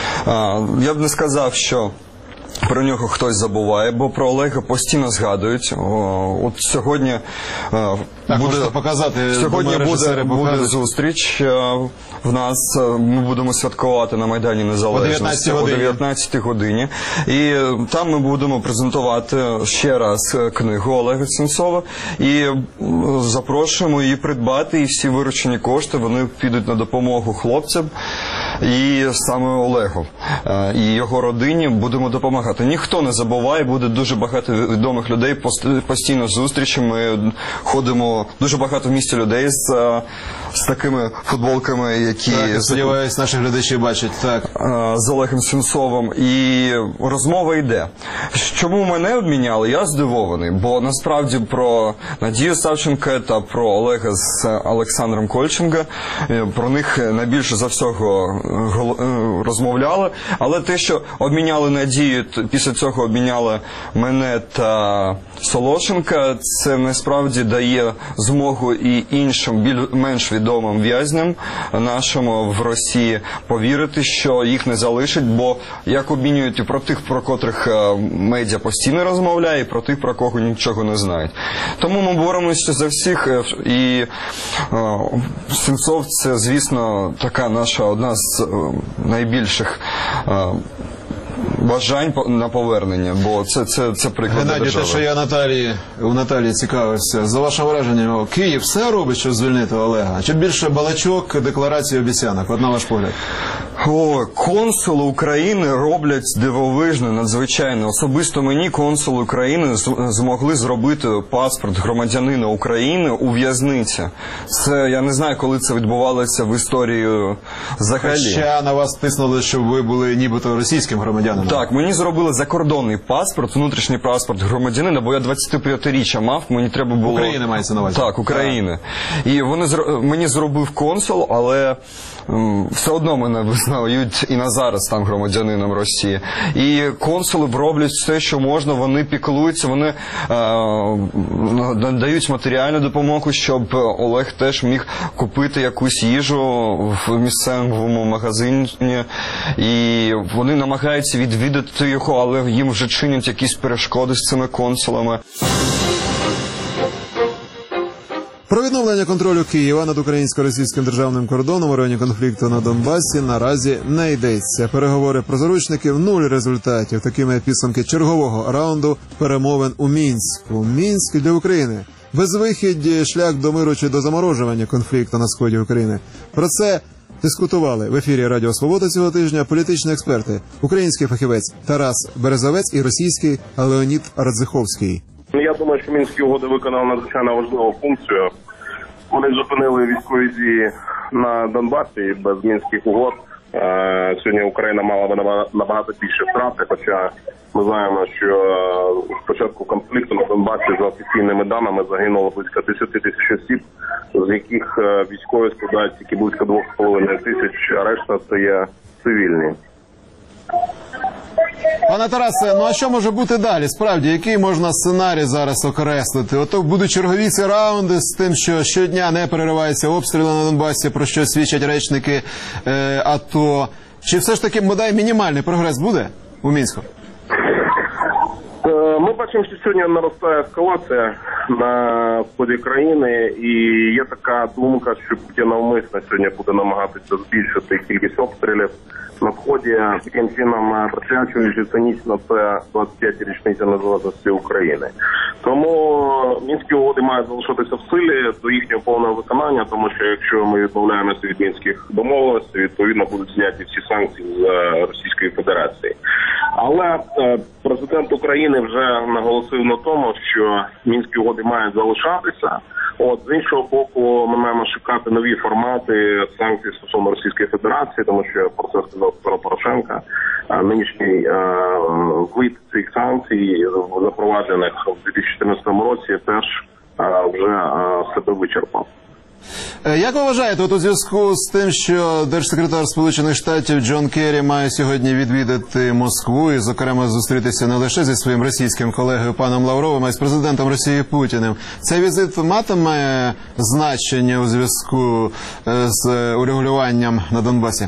Я б не сказав, що про нього хтось забуває, бо про Олега постійно згадують. О, от сьогодні так, буде, показати, сьогодні буде, буде зустріч в нас. Ми будемо святкувати на Майдані Незалежності о дев'ятнадцятій годині. І там ми будемо презентувати ще раз книгу Олега Сенцова. І запрошуємо її придбати. І всі виручені кошти, вони підуть на допомогу хлопцям. І саме Олегу і його родині будемо допомагати. Ніхто не забуває, буде дуже багато відомих людей, постійно зустрічі. Ми ходимо, дуже багато в місті людей з, з такими футболками, які... Так, сподіваюсь, наші глядачі бачать, так. З Олегом Сенцовим. І розмова йде. Чому мене обміняли? Я здивований, бо насправді про Надію Савченко та про Олега з Олександром Кольченко, про них найбільше за всього розмовляли, але те, що обміняли Надію, після цього обміняли мене та Солошенка, це насправді дає змогу і іншим, більш-менш відомим в'язням нашому в Росії повірити, що їх не залишать, бо як обмінюють і про тих, про котрих медіа постійно розмовляє, і про тих, про кого нічого не знають. Тому ми боремося за всіх, і Сенцов – це, звісно, така наша одна з найбільших бажань на повернення, бо це, це, це приклад Геннадій, держави. те, що я Наталії, у Наталії цікавився, за вашим враженням, Київ все робить, щоб звільнити Олега? Чи більше балачок, декларацій, обіцянок? От на ваш погляд. О, консули України роблять дивовижно, надзвичайно. Особисто мені консули України змогли зробити паспорт громадянина України у в'язниці. Це, я не знаю, коли це відбувалося в історії взагалі. Хоча на вас тиснули, щоб ви були нібито російським громадянином. Так, мені зробили закордонний паспорт, внутрішній паспорт громадянина, бо я двадцятип'ятиріччя мав, мені треба було... України мається на увазі. Так, України. Так. І вони, мені зробив консул, але м, все одно мене визнають і на зараз там громадянином Росії. І консули роблять все, що можна, вони піклуються, вони е, надають матеріальну допомогу, щоб Олег теж міг купити якусь їжу в місцевому магазині. І вони намагаються відвідати його, але їм вже чинять якісь перешкоди з цими консулами. Про відновлення контролю Києва над українсько-російським державним кордоном у районі конфлікту на Донбасі наразі не йдеться. Переговори про заручників – нуль результатів. Такими підсумки чергового раунду перемовин у Мінську. Мінськ для України. Безвихідь, шлях до миру чи до заморожування конфлікту на сході України. Про це дискутували в ефірі Радіо Свобода цього тижня політичні експерти. Український фахівець Тарас Березовець і російський Леонід Радзиховський. Я думаю, що Мінські угоди виконали надзвичайно важливу функцію. Вони зупинили військові дії на Донбасі, і без Мінських угод е, сьогодні Україна мала б набагато більше втрати, хоча ми знаємо, що з початку конфлікту на Донбасі за офіційними даними загинуло близько десять тисяч осіб, з яких військові складають тільки близько двох з половиною тисяч, а решта це є цивільні. Пане Тарасе, ну а що може бути далі? Справді, який можна сценарій зараз окреслити? Ото будуть чергові ці раунди з тим, що щодня не перериваються обстріли на Донбасі, про що свідчать речники е, АТО. Чи все ж таки, бодай, мінімальний прогрес буде у Мінську? Ми бачимо, що сьогодні наростає ескалація на сході країни, і є така думка, що Путін навмисно сьогодні буде намагатися збільшити кількість обстрілів на сході, таким чином присвячуючи цинічно це двадцять п'ятій річниці незалежності України. Тому Мінські угоди мають залишитися в силі до їхнього повного виконання, тому що якщо ми відмовляємося від мінських домовленостей, відповідно будуть зняті всі санкції з Російської Федерації. Але президент України вже наголосив на тому, що Мінські угоди мають залишатися. От, з іншого боку, ми маємо шукати нові формати санкцій стосовно Російської Федерації, тому що, про це сказав Петро Порошенко, нинішній е, вид цих санкцій, запроваджених у дві тисячі чотирнадцятому році, теж е, вже е, себе вичерпав. Як ви вважаєте, от у зв'язку з тим, що держсекретар Сполучених Штатів Джон Керрі має сьогодні відвідати Москву і, зокрема, зустрітися не лише зі своїм російським колегою паном Лавровим, а й з президентом Росії Путіним, цей візит матиме значення у зв'язку з урегулюванням на Донбасі?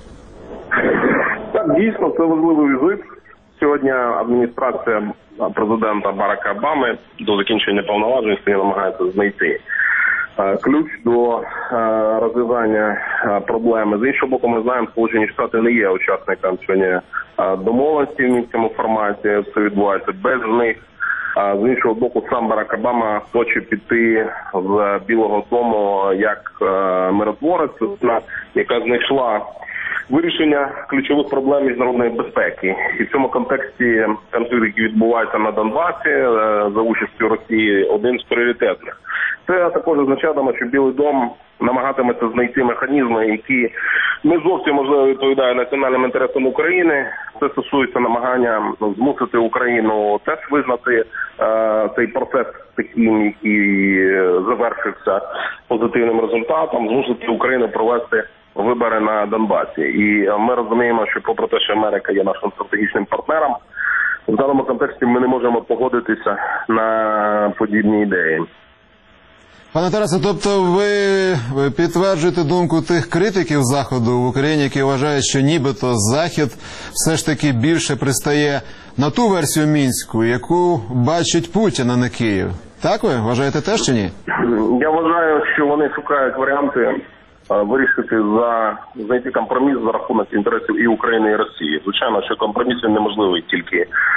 Так, дійсно, це важливий візит. Сьогодні адміністрація президента Барака Обами до закінчення повноважень намагається знайти ключ до розв'язання проблеми. З іншого боку, ми знаємо, що Сполучені Штати не є учасником сьогодні домовленості в мінському форматі, це відбувається без них. З іншого боку, сам Барак Обама хоче піти з Білого дому як миротворець, яка знайшла вирішення ключових проблем міжнародної безпеки. І в цьому контексті конфлікт, який відбувається на Донбасі за участю Росії, один з пріоритетних. Це також означатиме, що Білий дом намагатиметься знайти механізми, які не зовсім, можливо, відповідають національним інтересам України. Це стосується намагання змусити Україну теж визнати е, цей процес таким, який завершився позитивним результатом, змусити Україну провести вибори на Донбасі. І ми розуміємо, що попри те, що Америка є нашим стратегічним партнером, в даному контексті ми не можемо погодитися на подібні ідеї. Пане Тарасе, тобто ви підтверджуєте думку тих критиків Заходу в Україні, які вважають, що нібито Захід все ж таки більше пристає на ту версію Мінську, яку бачить Путін, а не Київ. Так ви вважаєте теж чи ні? Я вважаю, що вони шукають варіанти вирішити, за знайти компроміс за рахунок інтересів і України, і Росії. Звичайно, що компроміс неможливий тільки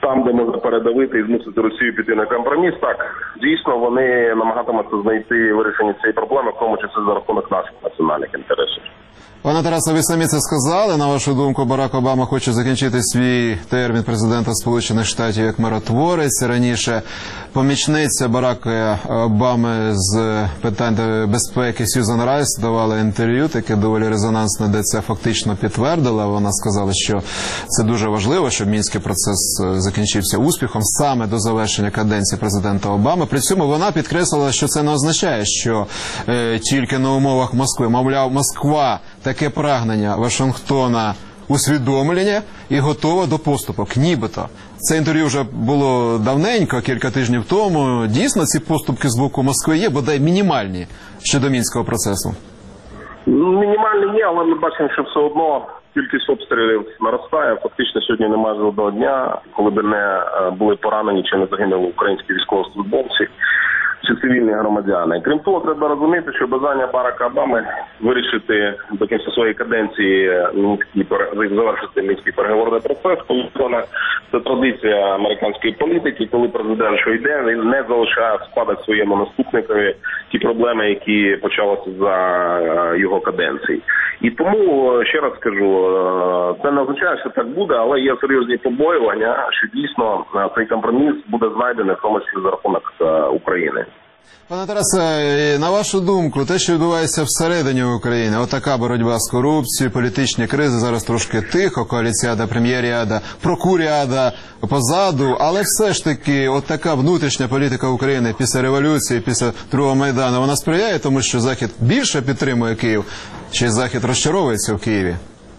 там, де можна передавити і змусити Росію піти на компроміс, так, дійсно, вони намагатимуться знайти вирішення цієї проблеми, в тому числі за рахунок наших національних інтересів. Пане Тарасе, ви самі це сказали. На вашу думку, Барак Обама хоче закінчити свій термін президента Сполучених Штатів як миротворець. Раніше помічниця Барака Обами з питань безпеки Сьюзан Райс давала інтерв'ю, таке доволі резонансне, де це фактично підтвердила. Вона сказала, що це дуже важливо, щоб мінський процес закінчився успіхом саме до завершення каденції президента Обами. При цьому вона підкреслила, що це не означає, що е, тільки на умовах Москви. Мовляв, Москва таке прагнення Вашингтона усвідомлення і готова до поступок. Нібито. Це інтерв'ю вже було давненько, кілька тижнів тому. Дійсно, ці поступки з боку Москви є, бодай мінімальні щодо мінського процесу? Мінімальні є, але ми бачимо, що все одно кількість обстрілів наростає. Фактично сьогодні немає жодного дня, коли б не були поранені чи не загинули українські військовослужбовці чи цивільні громадяни. Крім того, треба розуміти, що бажання Барака Обами вирішити до кінця своєї каденції мінський, завершити мінський переговорний процес, це традиція американської політики, коли президент що йде, він не залишає в спадок своєму наступникові ті проблеми, які почалися за його каденції. І тому, ще раз скажу, це не означає, що так буде, але є серйозні побоювання, що дійсно цей компроміс буде знайдений, в тому числі за рахунок України. Пане Тарасе, на вашу думку, те, що відбувається всередині України, отака боротьба з корупцією, політичні кризи, зараз трошки тихо, коаліціада, прем'єріада, прокуріада позаду, але все ж таки отака внутрішня політика України після революції, після Другого Майдану, вона сприяє тому, що Захід більше підтримує Київ, чи Захід розчаровується в Києві?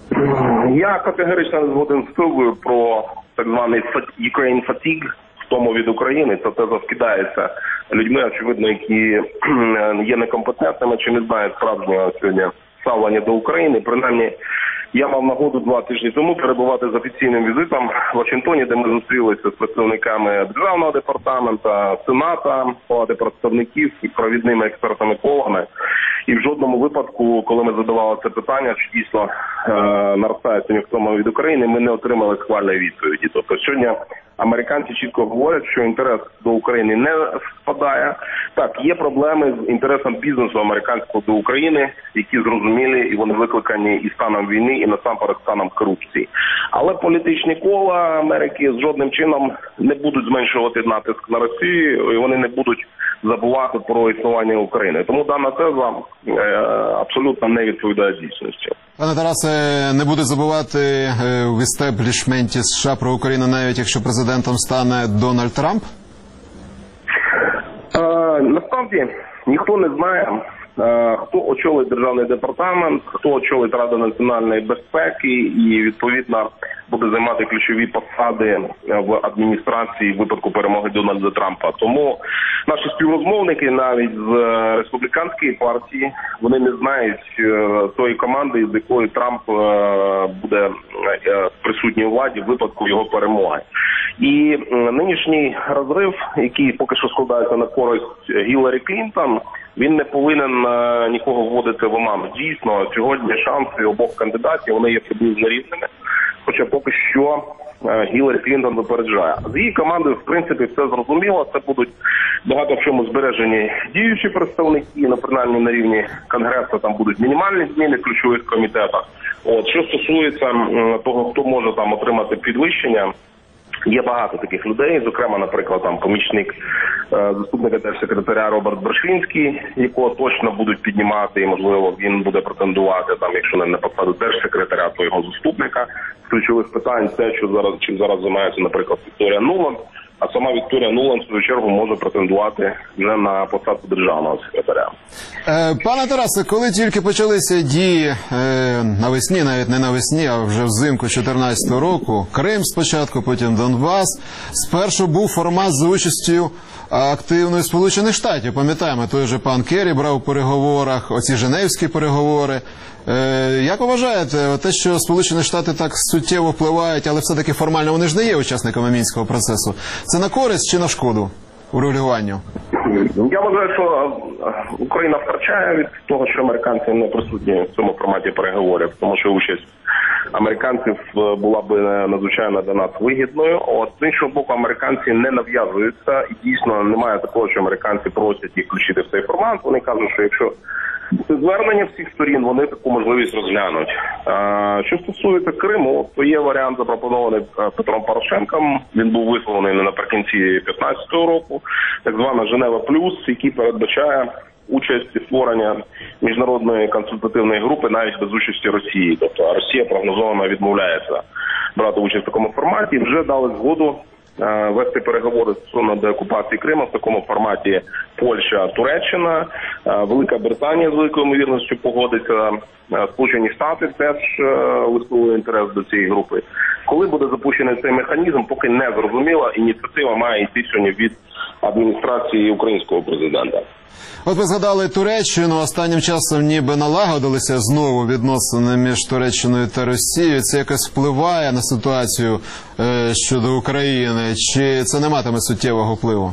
Я категорично не згоден з Києвою про так званий Ukraine fatigue, в тому від України, це теза скидається людьми, очевидно, які є некомпетентними чи не знають справжнього сьогодні ставлення до України. Принаймні, я мав нагоду два тижні тому перебувати з офіційним візитом в Вашингтоні, де ми зустрілися з представниками Державного департаменту, Сената, Палати представників і провідними експертами колами. І в жодному випадку, коли ми задавали це питання, чи дійсно е, наростає симптоми від України, ми не отримали схвальної відповіді. Тобто сьогодні американці чітко говорять, що інтерес до України не спадає. Так, є проблеми з інтересом бізнесу американського до України, які зрозумілі, і вони викликані і станом війни, і насамперед станом корупції. Але політичні кола Америки з жодним чином не будуть зменшувати натиск на Росію, і вони не будуть забувати про існування України. Тому дана теза е, абсолютно не відповідає дійсності. Пане Тарасе, не будуть забувати е, в істеблішменті США про Україну, навіть якщо президентом стане Дональд Трамп? Е, насправді, ніхто не знає, е, хто очолить Державний департамент, хто очолить Раду національної безпеки і, відповідно, буде займати ключові посади в адміністрації в випадку перемоги Дональда Трампа. Тому наші співрозмовники навіть з республіканської партії, вони не знають тої команди, з якою Трамп буде присутній у владі в випадку його перемоги. І нинішній розрив, який поки що складається на користь Гілларі Клінтон, він не повинен нікого вводити в оману. Дійсно, сьогодні шанси обох кандидатів, вони є приблизно рівними. Хоча поки що Гілларі Клінтон випереджає. З її командою, в принципі, все зрозуміло. Це будуть багато в чому збережені діючі представники, ну, принаймні на рівні Конгресу там будуть мінімальні зміни в ключових комітетах. От, що стосується того, хто може там отримати підвищення, є багато таких людей, зокрема, наприклад, там помічник е, заступника держсекретаря Роберт Брошинський, якого точно будуть піднімати, і, можливо, він буде претендувати, там, якщо не на посаду держсекретаря, то його заступника з ключових питань, те, що зараз, чим зараз займається, наприклад, Вікторія Нуланд, а сама Вікторія Нуланд, в свою чергу, може претендувати вже на посаду державного секретаря. Е, пане Тарасе, коли тільки почалися дії е, навесні, навіть не навесні, а вже взимку чотирнадцятого року, Крим спочатку, потім Донбас, спершу був формат за участю активної Сполучених Штатів. Пам'ятаємо, той же пан Керрі брав у переговорах, оці женевські переговори. Е, як ви вважаєте, те, що Сполучені Штати так суттєво впливають, але все-таки формально вони ж не є учасниками мінського процесу, це на користь чи на шкоду урегулюванню? Я вважаю, що Україна втрачає від того, що американці не присутні в цьому форматі переговорів, тому що участь американців була б надзвичайно для нас вигідною. От, з іншого боку, американці не нав'язуються, і дійсно немає такого, що американці просять їх включити в цей формат. Вони кажуть, що якщо звернення всіх сторін, вони таку можливість розглянуть. А, що стосується Криму, то є варіант, запропонований Петром Порошенком. Він був висловлений наприкінці дві тисячі п'ятнадцятого року, так звана Женева Плюс, який передбачає участь і створення міжнародної консультативної групи навіть без участі Росії. Тобто Росія прогнозовано відмовляється брати участь в такому форматі. Вже дали згоду вести переговори стосовно деокупації Криму в такому форматі Польща, Туреччина, Велика Британія з великою ймовірністю погодиться, Сполучені Штати теж висловили інтерес до цієї групи. Коли буде запущений цей механізм, поки не зрозуміло, ініціатива має йти сьогодні від адміністрації українського президента. От ви згадали Туреччину, останнім часом ніби налагодилися знову відносини між Туреччиною та Росією. Це якось впливає на ситуацію е, щодо України? Чи це не матиме суттєвого впливу?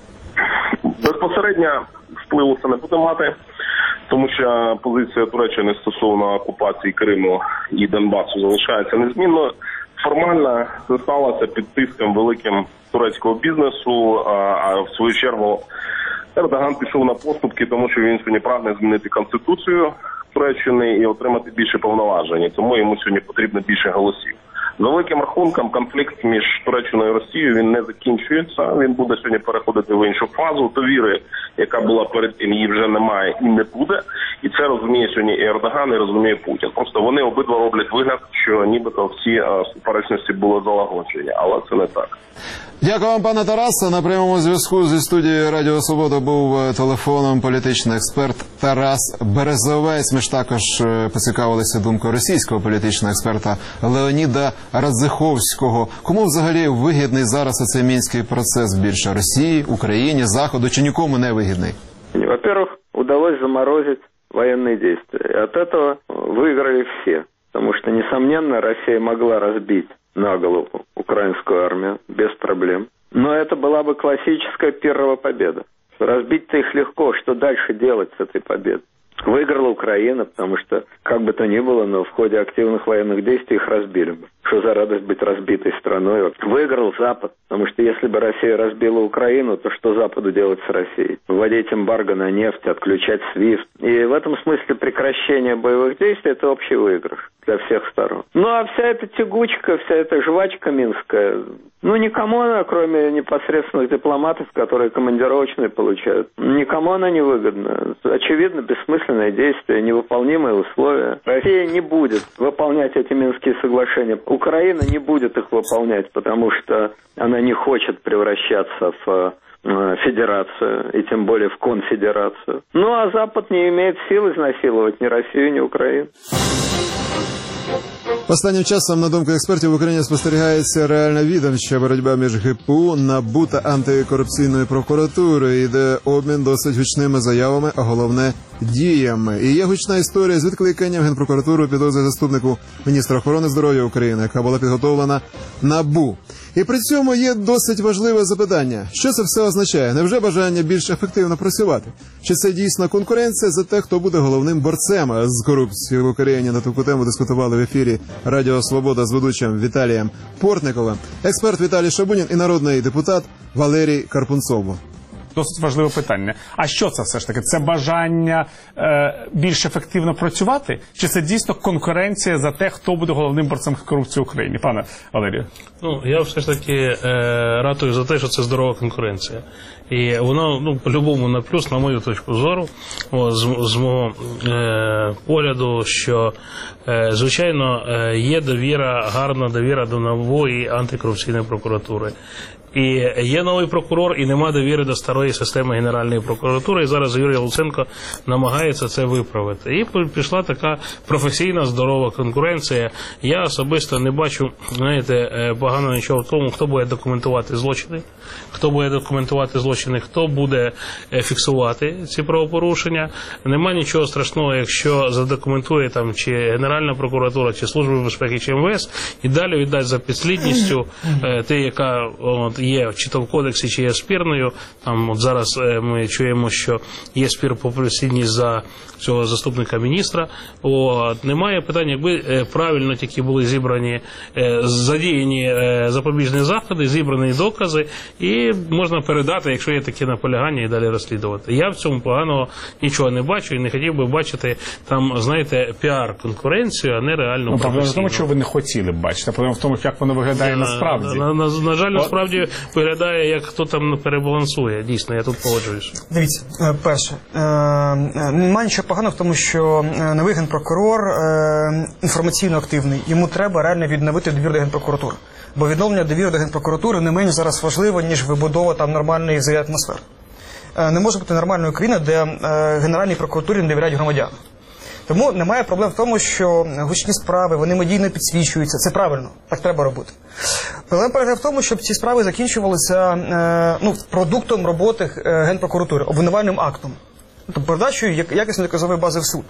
Безпосередньо впливу це не буде мати, тому що позиція Туреччини стосовно окупації Криму і Донбасу залишається незмінною. Формально це сталося під тиском великим турецького бізнесу, а в свою чергу Ердоган пішов на поступки, тому що він сьогодні прагне змінити Конституцію Туреччини і отримати більше повноважень. Тому йому сьогодні потрібно більше голосів. За великим рахунком, конфлікт між Туреччиною і Росією, він не закінчується. Він буде сьогодні переходити в іншу фазу. Довіри, яка була перед тим, її вже немає і не буде. І це розуміє сьогодні і Ердоган, і розуміє Путін. Просто вони обидва роблять вигляд, що нібито всі суперечності були залагоджені. Але це не так. Дякую вам, пане Тарасе. На прямому зв'язку зі студією Радіо Свобода був телефоном політичний експерт Тарас Березовець. Ми ж також поцікавилися думкою російського політичного експерта Леоніда Радзиховського. Кому взагалі вигідний зараз цей мінський процес більше? Росії, Україні, Заходу чи нікому не вигідний? Во-первых, удалось заморозить военные действия. И от этого выиграли все. Потому что, несомненно, Россия могла разбить на голову украинскую армию без проблем. Но это была бы классическая первая победа. Разбить-то их легко. Что дальше делать с этой победой? Выиграла Украина, потому что, как бы то ни было, но в ходе активных военных действий их разбили бы. Что за радость быть разбитой страной? Выиграл Запад, потому что если бы Россия разбила Украину, то что Западу делать с Россией? Вводить эмбарго на нефть, отключать свифт. И в этом смысле прекращение боевых действий – это общий выигрыш для всех сторон. Ну а вся эта тягучка, вся эта жвачка минская, ну никому она, кроме непосредственных дипломатов, которые командировочные получают, никому она не выгодна. Очевидно, бессмысленное действие, невыполнимые условия. Россия не будет выполнять эти Минские соглашения. Украина не будет их выполнять, потому что она не хочет превращаться в федерацию, и тем более в конфедерацию. Ну а Запад не имеет сил изнасиловать ни Россию, ни Украину. Останнім часом, на думку експертів, в Україні спостерігається реальна відомча боротьба між ГПУ, НАБУ та антикорупційною прокуратурою. Йде обмін досить гучними заявами, а головне – діями. І є гучна історія з відкликанням Генпрокуратури підозри заступнику міністра охорони здоров'я України, яка була підготовлена НАБУ. І при цьому є досить важливе запитання. Що це все означає? Невже бажання більш ефективно працювати? Чи це дійсно конкуренція за те, хто буде головним борцем з корупцією в Україні? На таку тему дискутували в ефірі Радіо Свобода з ведучим Віталієм Портниковим, експерт Віталій Шабунін і народний депутат Валерій Карпунцов. Досить важливе питання. А що це все ж таки? Це бажання е, більш ефективно працювати? Чи це дійсно конкуренція за те, хто буде головним борцем корупції в Україні? Пане Валерію. Ну, я все ж таки е, ратую за те, що це здорова конкуренція. І воно, ну, по-любому на плюс, на мою точку зору, о, з, з мого е, погляду, що, е, звичайно, е, є довіра, гарна довіра до нової антикорупційної прокуратури. І є новий прокурор, і нема довіри до старої системи Генеральної прокуратури, і зараз Юрій Луценко намагається це виправити. І пішла така професійна, здорова конкуренція. Я особисто не бачу, знаєте, погано нічого в тому, хто буде документувати злочини, хто буде документувати злочини, хто буде фіксувати ці правопорушення. Нема нічого страшного, якщо задокументує там чи Генеральна прокуратура, чи Служба безпеки, чи ем ве ес, і далі віддасть за підслідністю, те, яка от, є чи то в кодексі, чи є спірною. Там от зараз ми чуємо, що є спір по присідність за цього заступника міністра. От, немає питань, якби правильно тільки були зібрані, задіяні запобіжні заходи, зібрані докази, і можна передати, якщо є такі наполягання, і далі розслідувати. Я в цьому поганого нічого не бачу і не хотів би бачити там, знаєте, піар-конкуренцію, а не реальну ну, професійну. Проблема в тому, що ви не хотіли б бачити, проблема в тому, як воно виглядає на, насправді. На, на, на жаль, насправді виглядає, як хто там перебалансує. Дійсно, я тут погоджуюся. Дивіться, перше, немає нічого поганого в тому, що новий генпрокурор інформаційно активний. Йому треба реально відновити довіру до генпрокуратури. Бо відновлення довіри до генпрокуратури не менш зараз важливо, ніж вибудова там нормальної взаємної атмосфери. Не може бути нормальної країни, де Генеральній прокуратурі не довіряють громадяни. Тому немає проблем в тому, що гучні справи, вони медійно підсвічуються. Це правильно, так треба робити. Проблема полягає в тому, щоб ці справи закінчувалися ну, продуктом роботи Генпрокуратури, обвинувальним актом. Тобто передачою якісної доказової бази в суд.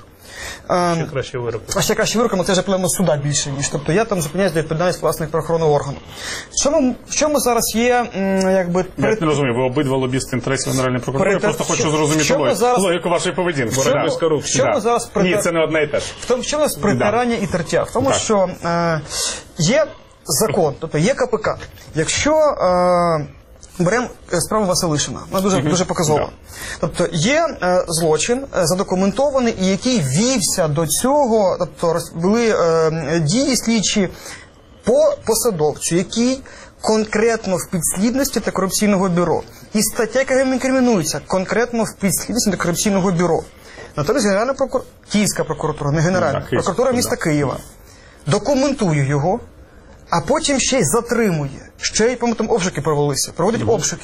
Ще краще вирок. А ще краще вироком, це вже проблема суда більше, ніж. Тобто я там зупиняюсь до відповідальності власних правоохоронного органу. В чому, в чому зараз є, якби... Я не розумію, ви обидва лобісти інтересів Генеральної прокуратури, я просто хочу зрозуміти логіку вашої поведінки. В чому, в чому да. зараз притар... Ні, це не одне і те ж. В тому, в чому притирання да. і тертя? В тому, так. що е, є закон, тобто є КПК. Якщо... Е, беремо справу Василишина, вона дуже, дуже показова. Тобто є е, злочин е, задокументований, і який вівся до цього, тобто були е, дії слідчі по посадовцю, який конкретно в підслідності та корупційного бюро. І стаття, яка інкримінується, конкретно в підслідності та корупційного бюро. Натомість Генеральна прокуратура, Київська прокуратура, не Генеральна, ну, прокуратура міста да. Києва документує його, а потім ще й затримує. Ще й, по-моєму, там обшуки провелися. Проводять mm-hmm. обшуки.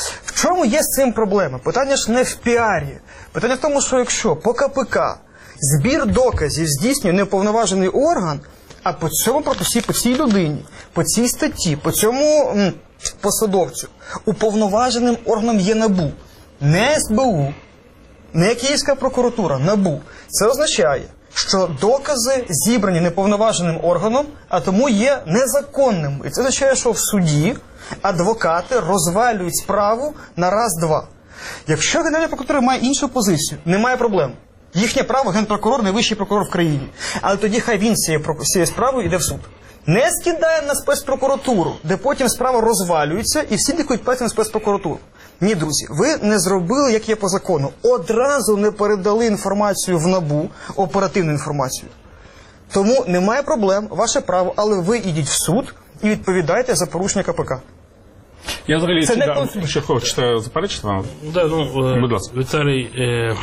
В чому є з цим проблема? Питання ж не в піарі. Питання в тому, що якщо по КПК збір доказів здійснює неуповноважений орган, а по цьому, по цій, по цій людині, по цій статті, по цьому м, посадовцю, уповноваженим органом є НАБУ. Не ес бе у, не Київська прокуратура, НАБУ. Це означає, що докази зібрані неповноваженим органом, а тому є незаконними. І це означає, що в суді адвокати розвалюють справу на раз-два. Якщо Генеральна прокуратура має іншу позицію, немає проблем. Їхнє право, генпрокурор – найвищий прокурор в країні. Але тоді хай він з цією справою йде в суд. Не скидає на спецпрокуратуру, де потім справа розвалюється і всі дикують пальцем на спецпрокуратуру. Ні, друзі, ви не зробили, як є по закону. Одразу не передали інформацію в НАБУ, оперативну інформацію. Тому немає проблем, ваше право, але ви йдіть в суд і відповідайте за порушення КПК. Я взагалі, це не да, конфлікт. Що хочете заперечити вам? Да, ну, будь ласка. Віталій... Е...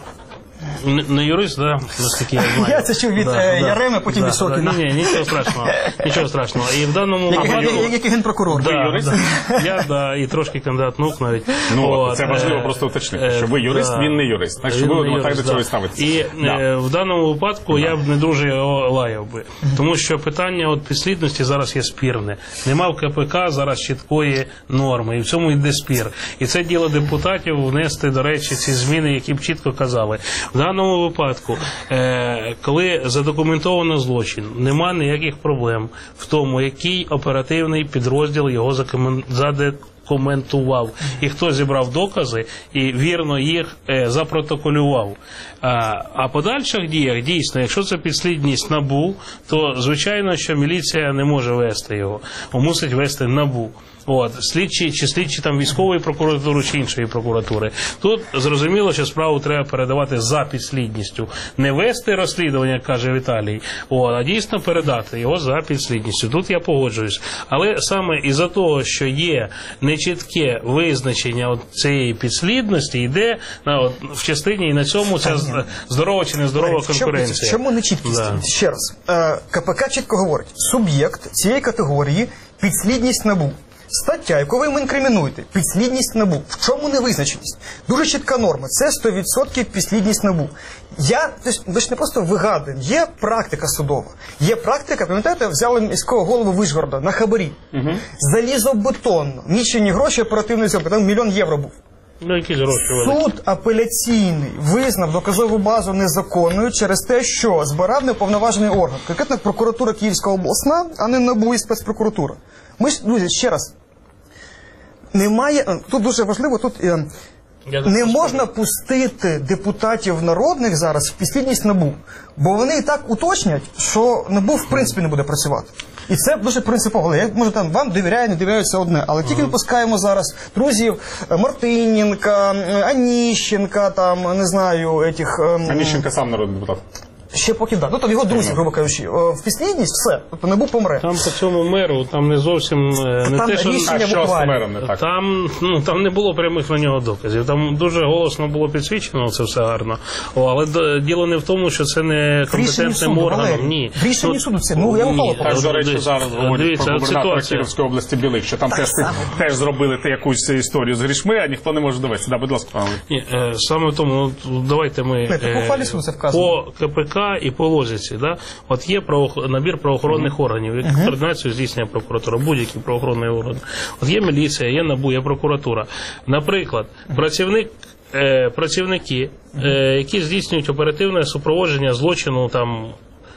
Не, не юрист, да, наскільки я знаю. Я це чув від да, е, Яреми, потім да, від Сокіна. Ні, ні, нічого страшного. Нічого страшного. І в даному випадку... Як і генпрокурор. Да, ви юрист? Да. Я, да, і трошки кандидат наук навіть. Ну, от, це важливо просто уточнити, що ви юрист, да, він не юрист. Так що ви так до цього і ставитеся. І да. е, в даному випадку да. я б не дуже його лаяв би. Тому що питання от підслідності зараз є спірне. Нема в КПК зараз чіткої норми. І в цьому йде спір. І це діло депутатів внести, до речі, ці зміни, які б чітко казали. В даному випадку, е, коли задокументовано злочин, нема ніяких проблем в тому, який оперативний підрозділ його задокументував. І хто зібрав докази і вірно їх е, запротоколював. А, а по подальших діях, дійсно, якщо це підслідність НАБУ, то, звичайно, що міліція не може вести його, а мусить вести НАБУ. От, слідчі, чи слідчі там військової прокуратури, чи іншої прокуратури. Тут зрозуміло, що справу треба передавати за підслідністю. Не вести розслідування, як каже Віталій, от, а дійсно передати його за підслідністю. Тут я погоджуюсь. Але саме із-за того, що є нечітке визначення от цієї підслідності, йде на, от, в частині і на цьому ця здорова чи нездорова конкуренція. Чому нечіткість? Да. Ще раз. КПК чітко говорить, суб'єкт цієї категорії – підслідність НАБУ. Стаття, яку ви йому інкримінуєте, підслідність НАБУ. В чому невизначеність? Дуже чітка норма. Це сто відсотків підслідність НАБУ. Я, ви ж не просто вигадуємо. Є практика судова. Є практика, пам'ятаєте, взяли міського голову Вишгорода на хабарі. Угу. Залізобетонно. Нічені гроші оперативної зйомки. Там мільйон євро був. Ну, які гроші великі. Суд апеляційний визнав доказову базу незаконною через те, що збирав неуповноважений орган. Конкретно прокуратура Київська обласна, а не НАБУ і спецпрокуратура. Ми ж, друзі, ще раз, немає, тут дуже важливо, тут е, не можна пустити депутатів народних зараз в підслідність НАБУ, бо вони і так уточнять, що НАБУ в принципі не буде працювати. І це дуже принципово. Я, може, там вам довіряю, не довіряю, це одне. Але тільки ми пускаємо зараз друзів Мартиненка, Аніщенка, там, не знаю, этих... Ем... Аніщенка сам народний депутат. Ще поки да. Ну, там його друзі, грубо кажучи, в підслідність все, тобто НАБУ помре. Там по цьому меру, там не зовсім не там те, що... рішення а що з мером не так? Там, ну, там не було прямих на нього доказів. Там дуже голосно було підсвічено, це все гарно. О, але д- діло не в тому, що це не компетентним органом. Ні. В рішенні ну, суду це, ну, я ухвалу Так, до речі, зараз говорять про губернатора Київської області Білик, що там теж, теж зробили те якусь історію з грішми, а ніхто не може довести. Да, будь ласка, пане. Ні, е, саме в тому, ну, давайте ми е, по КПК і по лозі. Да? От є право, набір правоохоронних mm-hmm. органів, які uh-huh. координацію здійснює прокуратура, будь-які правоохоронні органи. От є міліція, є НАБУ, є прокуратура. Наприклад, працівник, е, працівники, е, які здійснюють оперативне супроводження злочину, там,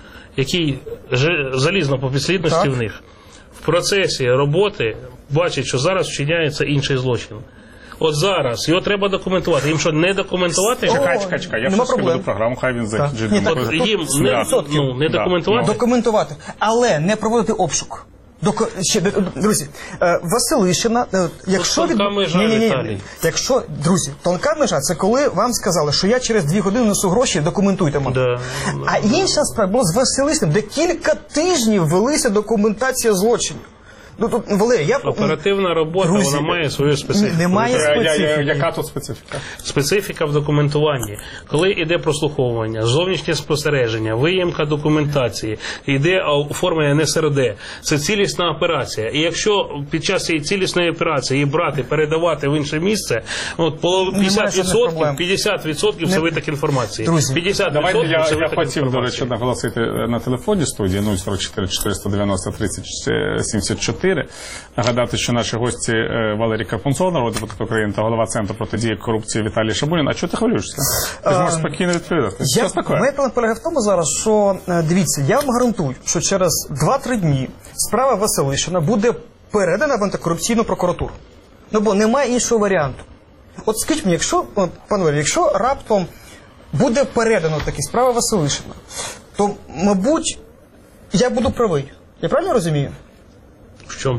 який ж, залізно по підслідності в них, в процесі роботи бачать, що зараз вчиняється інший злочин. От зараз його треба документувати. Їм що, не документувати? Чекай, чекай, чекай. Я щось веду програму, хай він закінчить. Їм не, ну, не документувати? Документувати. Але не проводити обшук. Доку... Ще, друзі, Василишина, якщо від... межа, ні, ні, ні. Якщо, друзі, тонка межа, це коли вам сказали, що я через дві години несу гроші, документуйте мене. Да. А інша справа була з Василишиним, де кілька тижнів велися документація злочинів. Ну, тут, Валерій, я... Оперативна робота, Друзі, вона має свою специфіку. Немає специфіки. Я, я, яка тут специфіка? Специфіка в документуванні. Коли йде прослуховування, зовнішнє спостереження, виїмка документації, йде оформлення ен ес ер де, це цілісна операція. І якщо під час цієї цілісної операції її брати, передавати в інше місце, от п'ятдесят відсотків, п'ятдесят відсотків це виток інформації. Друзі, п'ятдесят давайте я, це я виток хотів, інформації. до речі, наголосити на телефоні студії нуль сорок чотири чотириста дев'яносто тридцять сімдесят чотири. Нагадати, що наші гості Валерій Карпунцов, народний депутат України, та голова Центру протидії корупції Віталій Шабунін. А чого ти хвилюєшся? Ти ж можеш спокійно відповідати. Я, моя проблема полягає в тому зараз, що, дивіться, я вам гарантую, що через два-три дні справа Василишина буде передана в антикорупційну прокуратуру. Ну, бо немає іншого варіанту. От скажіть мені, якщо, пане Валерій, якщо раптом буде передано такі справа Василишина, то, мабуть, я буду правий. Я правильно розумію? В чому?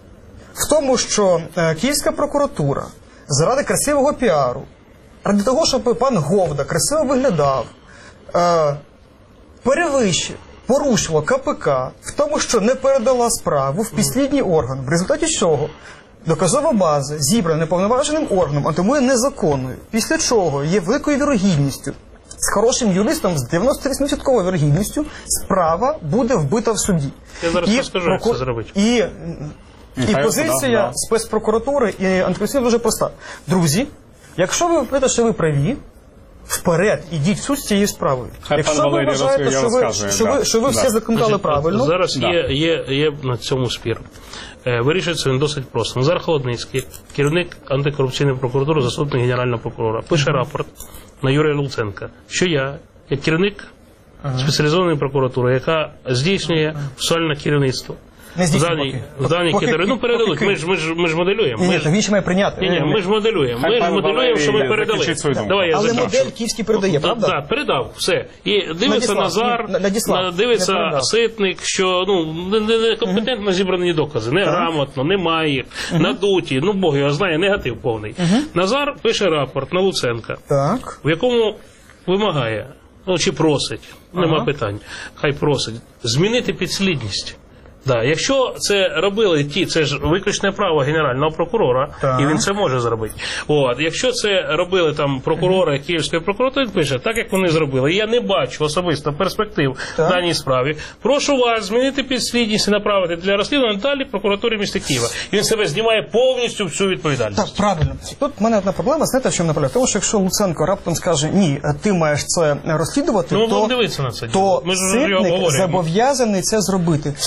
В тому, що е, Київська прокуратура заради красивого піару, ради того, щоб пан Говда красиво виглядав, е, перевищив, порушила КПК в тому, що не передала справу в підслідній орган, в результаті чого доказова база зібрана неповноваженим органом, а тому є незаконною, після чого є великою вірогідністю, з хорошим юристом, з дев'яносто вісім відсотків вірогідністю, справа буде вбита в суді. Я зараз і розкажу, як це зробити. І, і, і Хай позиція да, да. спецпрокуратури і антикорупційної дуже проста. Друзі, якщо ви вважаєте, що ви праві, вперед, ідіть в суд з цією справою. Хай якщо пан ви Валерій вважаєте, роз- що ви, розказує, що ви, да. що ви Да. все документували правильно... Зараз Да. є, є, є на цьому спір. Е, Вирішується він досить просто. Назар Холодницький, керівник антикорупційної прокуратури, заступник генерального прокурора, пише рапорт на Юрія Луценка, що я, як керівник ага. спеціалізованої прокуратури, яка здійснює процесуальне керівництво, Не здійснює в даній, поки. в даній Поки- категорії. Ну, передадуть, поки- ми ж, ми ж, ми ж моделюємо. Ні, Ми ні, ж, то він ще має прийняти. ні, ні, ми ж моделюємо. Хай Ми ж пан моделюємо, що ми Валерій передали. закінчить свою думку. Давай, я Але закінчу. модель київський передає, правда? Так, передав, все. І дивиться Надіслав, Назар, ні, надіслав, на- дивиться не передав. Ситник, що ну, не- не- некомпетентно зібрані докази, неграмотно, немає їх, надуті, ну Бог його знає, негатив повний. Назар пише рапорт на Луценка, Так. в якому вимагає, ну чи просить, нема Ага. питань, хай просить, змінити підслідність. Да, якщо це робили ті, це ж виключне право генерального прокурора, Так. і він це може зробити. От, якщо це робили там прокурори Київської прокуратури, він пише, так як вони зробили, я не бачу особисто перспектив Так. в даній справі, прошу вас змінити підслідність і направити для розслідування далі прокуратурі міста Києва. І він себе знімає повністю всю відповідальність. Так, правильно. Тут в мене одна проблема, знаєте, в чому наполягає? Тому що якщо Луценко раптом скаже, ні, ти маєш це розслідувати, Ну, то, дивіться на це. то Ми ж вже його Ситник говоримо. зобов'язаний це зробити. І в мене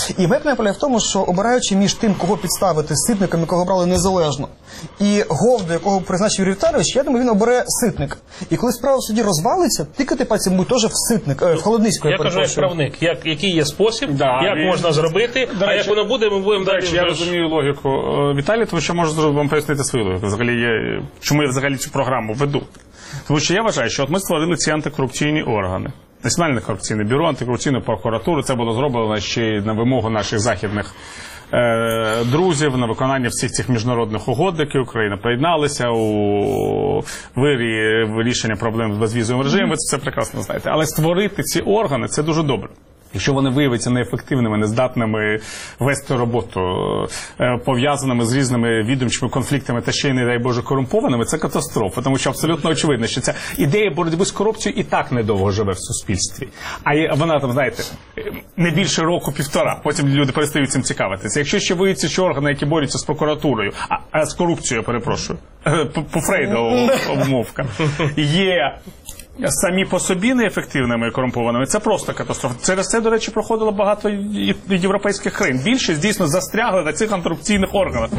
питання полягає в тому, що обираючи між тим, кого підставити, Ситником, якого брали незалежно, і Говду, якого призначив Юрій Віталійович, я думаю, він обере Ситника. І коли справа в суді розвалиться, тикати пальцем будуть теж в Ситник, е, в Холодницького. Я кажу, як правник, як, який є спосіб, да, як він... можна зробити, до а речі, як воно буде, ми будемо далі. Я розумію логіку Віталія, тому що можу вам пояснити свою логіку. Взагалі, я, чому я взагалі цю програму веду. Тому що я вважаю, що от ми створили ці антикорупційні органи. Національне корупційне бюро, антикорупційну прокуратуру. Це було зроблено ще й на вимогу наших західних е, друзів, на виконання всіх цих міжнародних угод, які Україна приєдналася у вирі вирішення проблем з безвізовим режимом. Ви це прекрасно знаєте. Але створити ці органи – це дуже добре. Якщо вони виявляться неефективними, нездатними вести роботу, пов'язаними з різними відомчими конфліктами та ще й, не дай Боже, корумпованими, це катастрофа. Тому що абсолютно очевидно, що ця ідея боротьби з корупцією і так недовго живе в суспільстві. А вона там, знаєте, не більше року-півтора. Потім люди перестають цим цікавитися. Якщо ще виявиться, що органи, які борються з прокуратурою, а, а з корупцією, перепрошую, по, по Фрейду обмовка, є... самі по собі неефективними і корумпованими, це просто катастрофа. Через це, до речі, проходило багато європейських країн. Більшість дійсно застрягли на цих антикорупційних органах.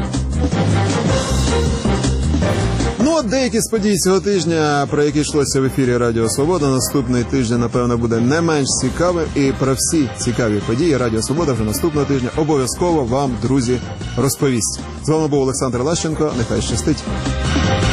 Ну, от деякі з подій цього тижня, про які йшлося в ефірі Радіо Свобода, наступний тиждень, напевно, буде не менш цікавим. І про всі цікаві події Радіо Свобода вже наступного тижня обов'язково вам, друзі, розповість. З вами був Олександр Лащенко. Нехай щастить.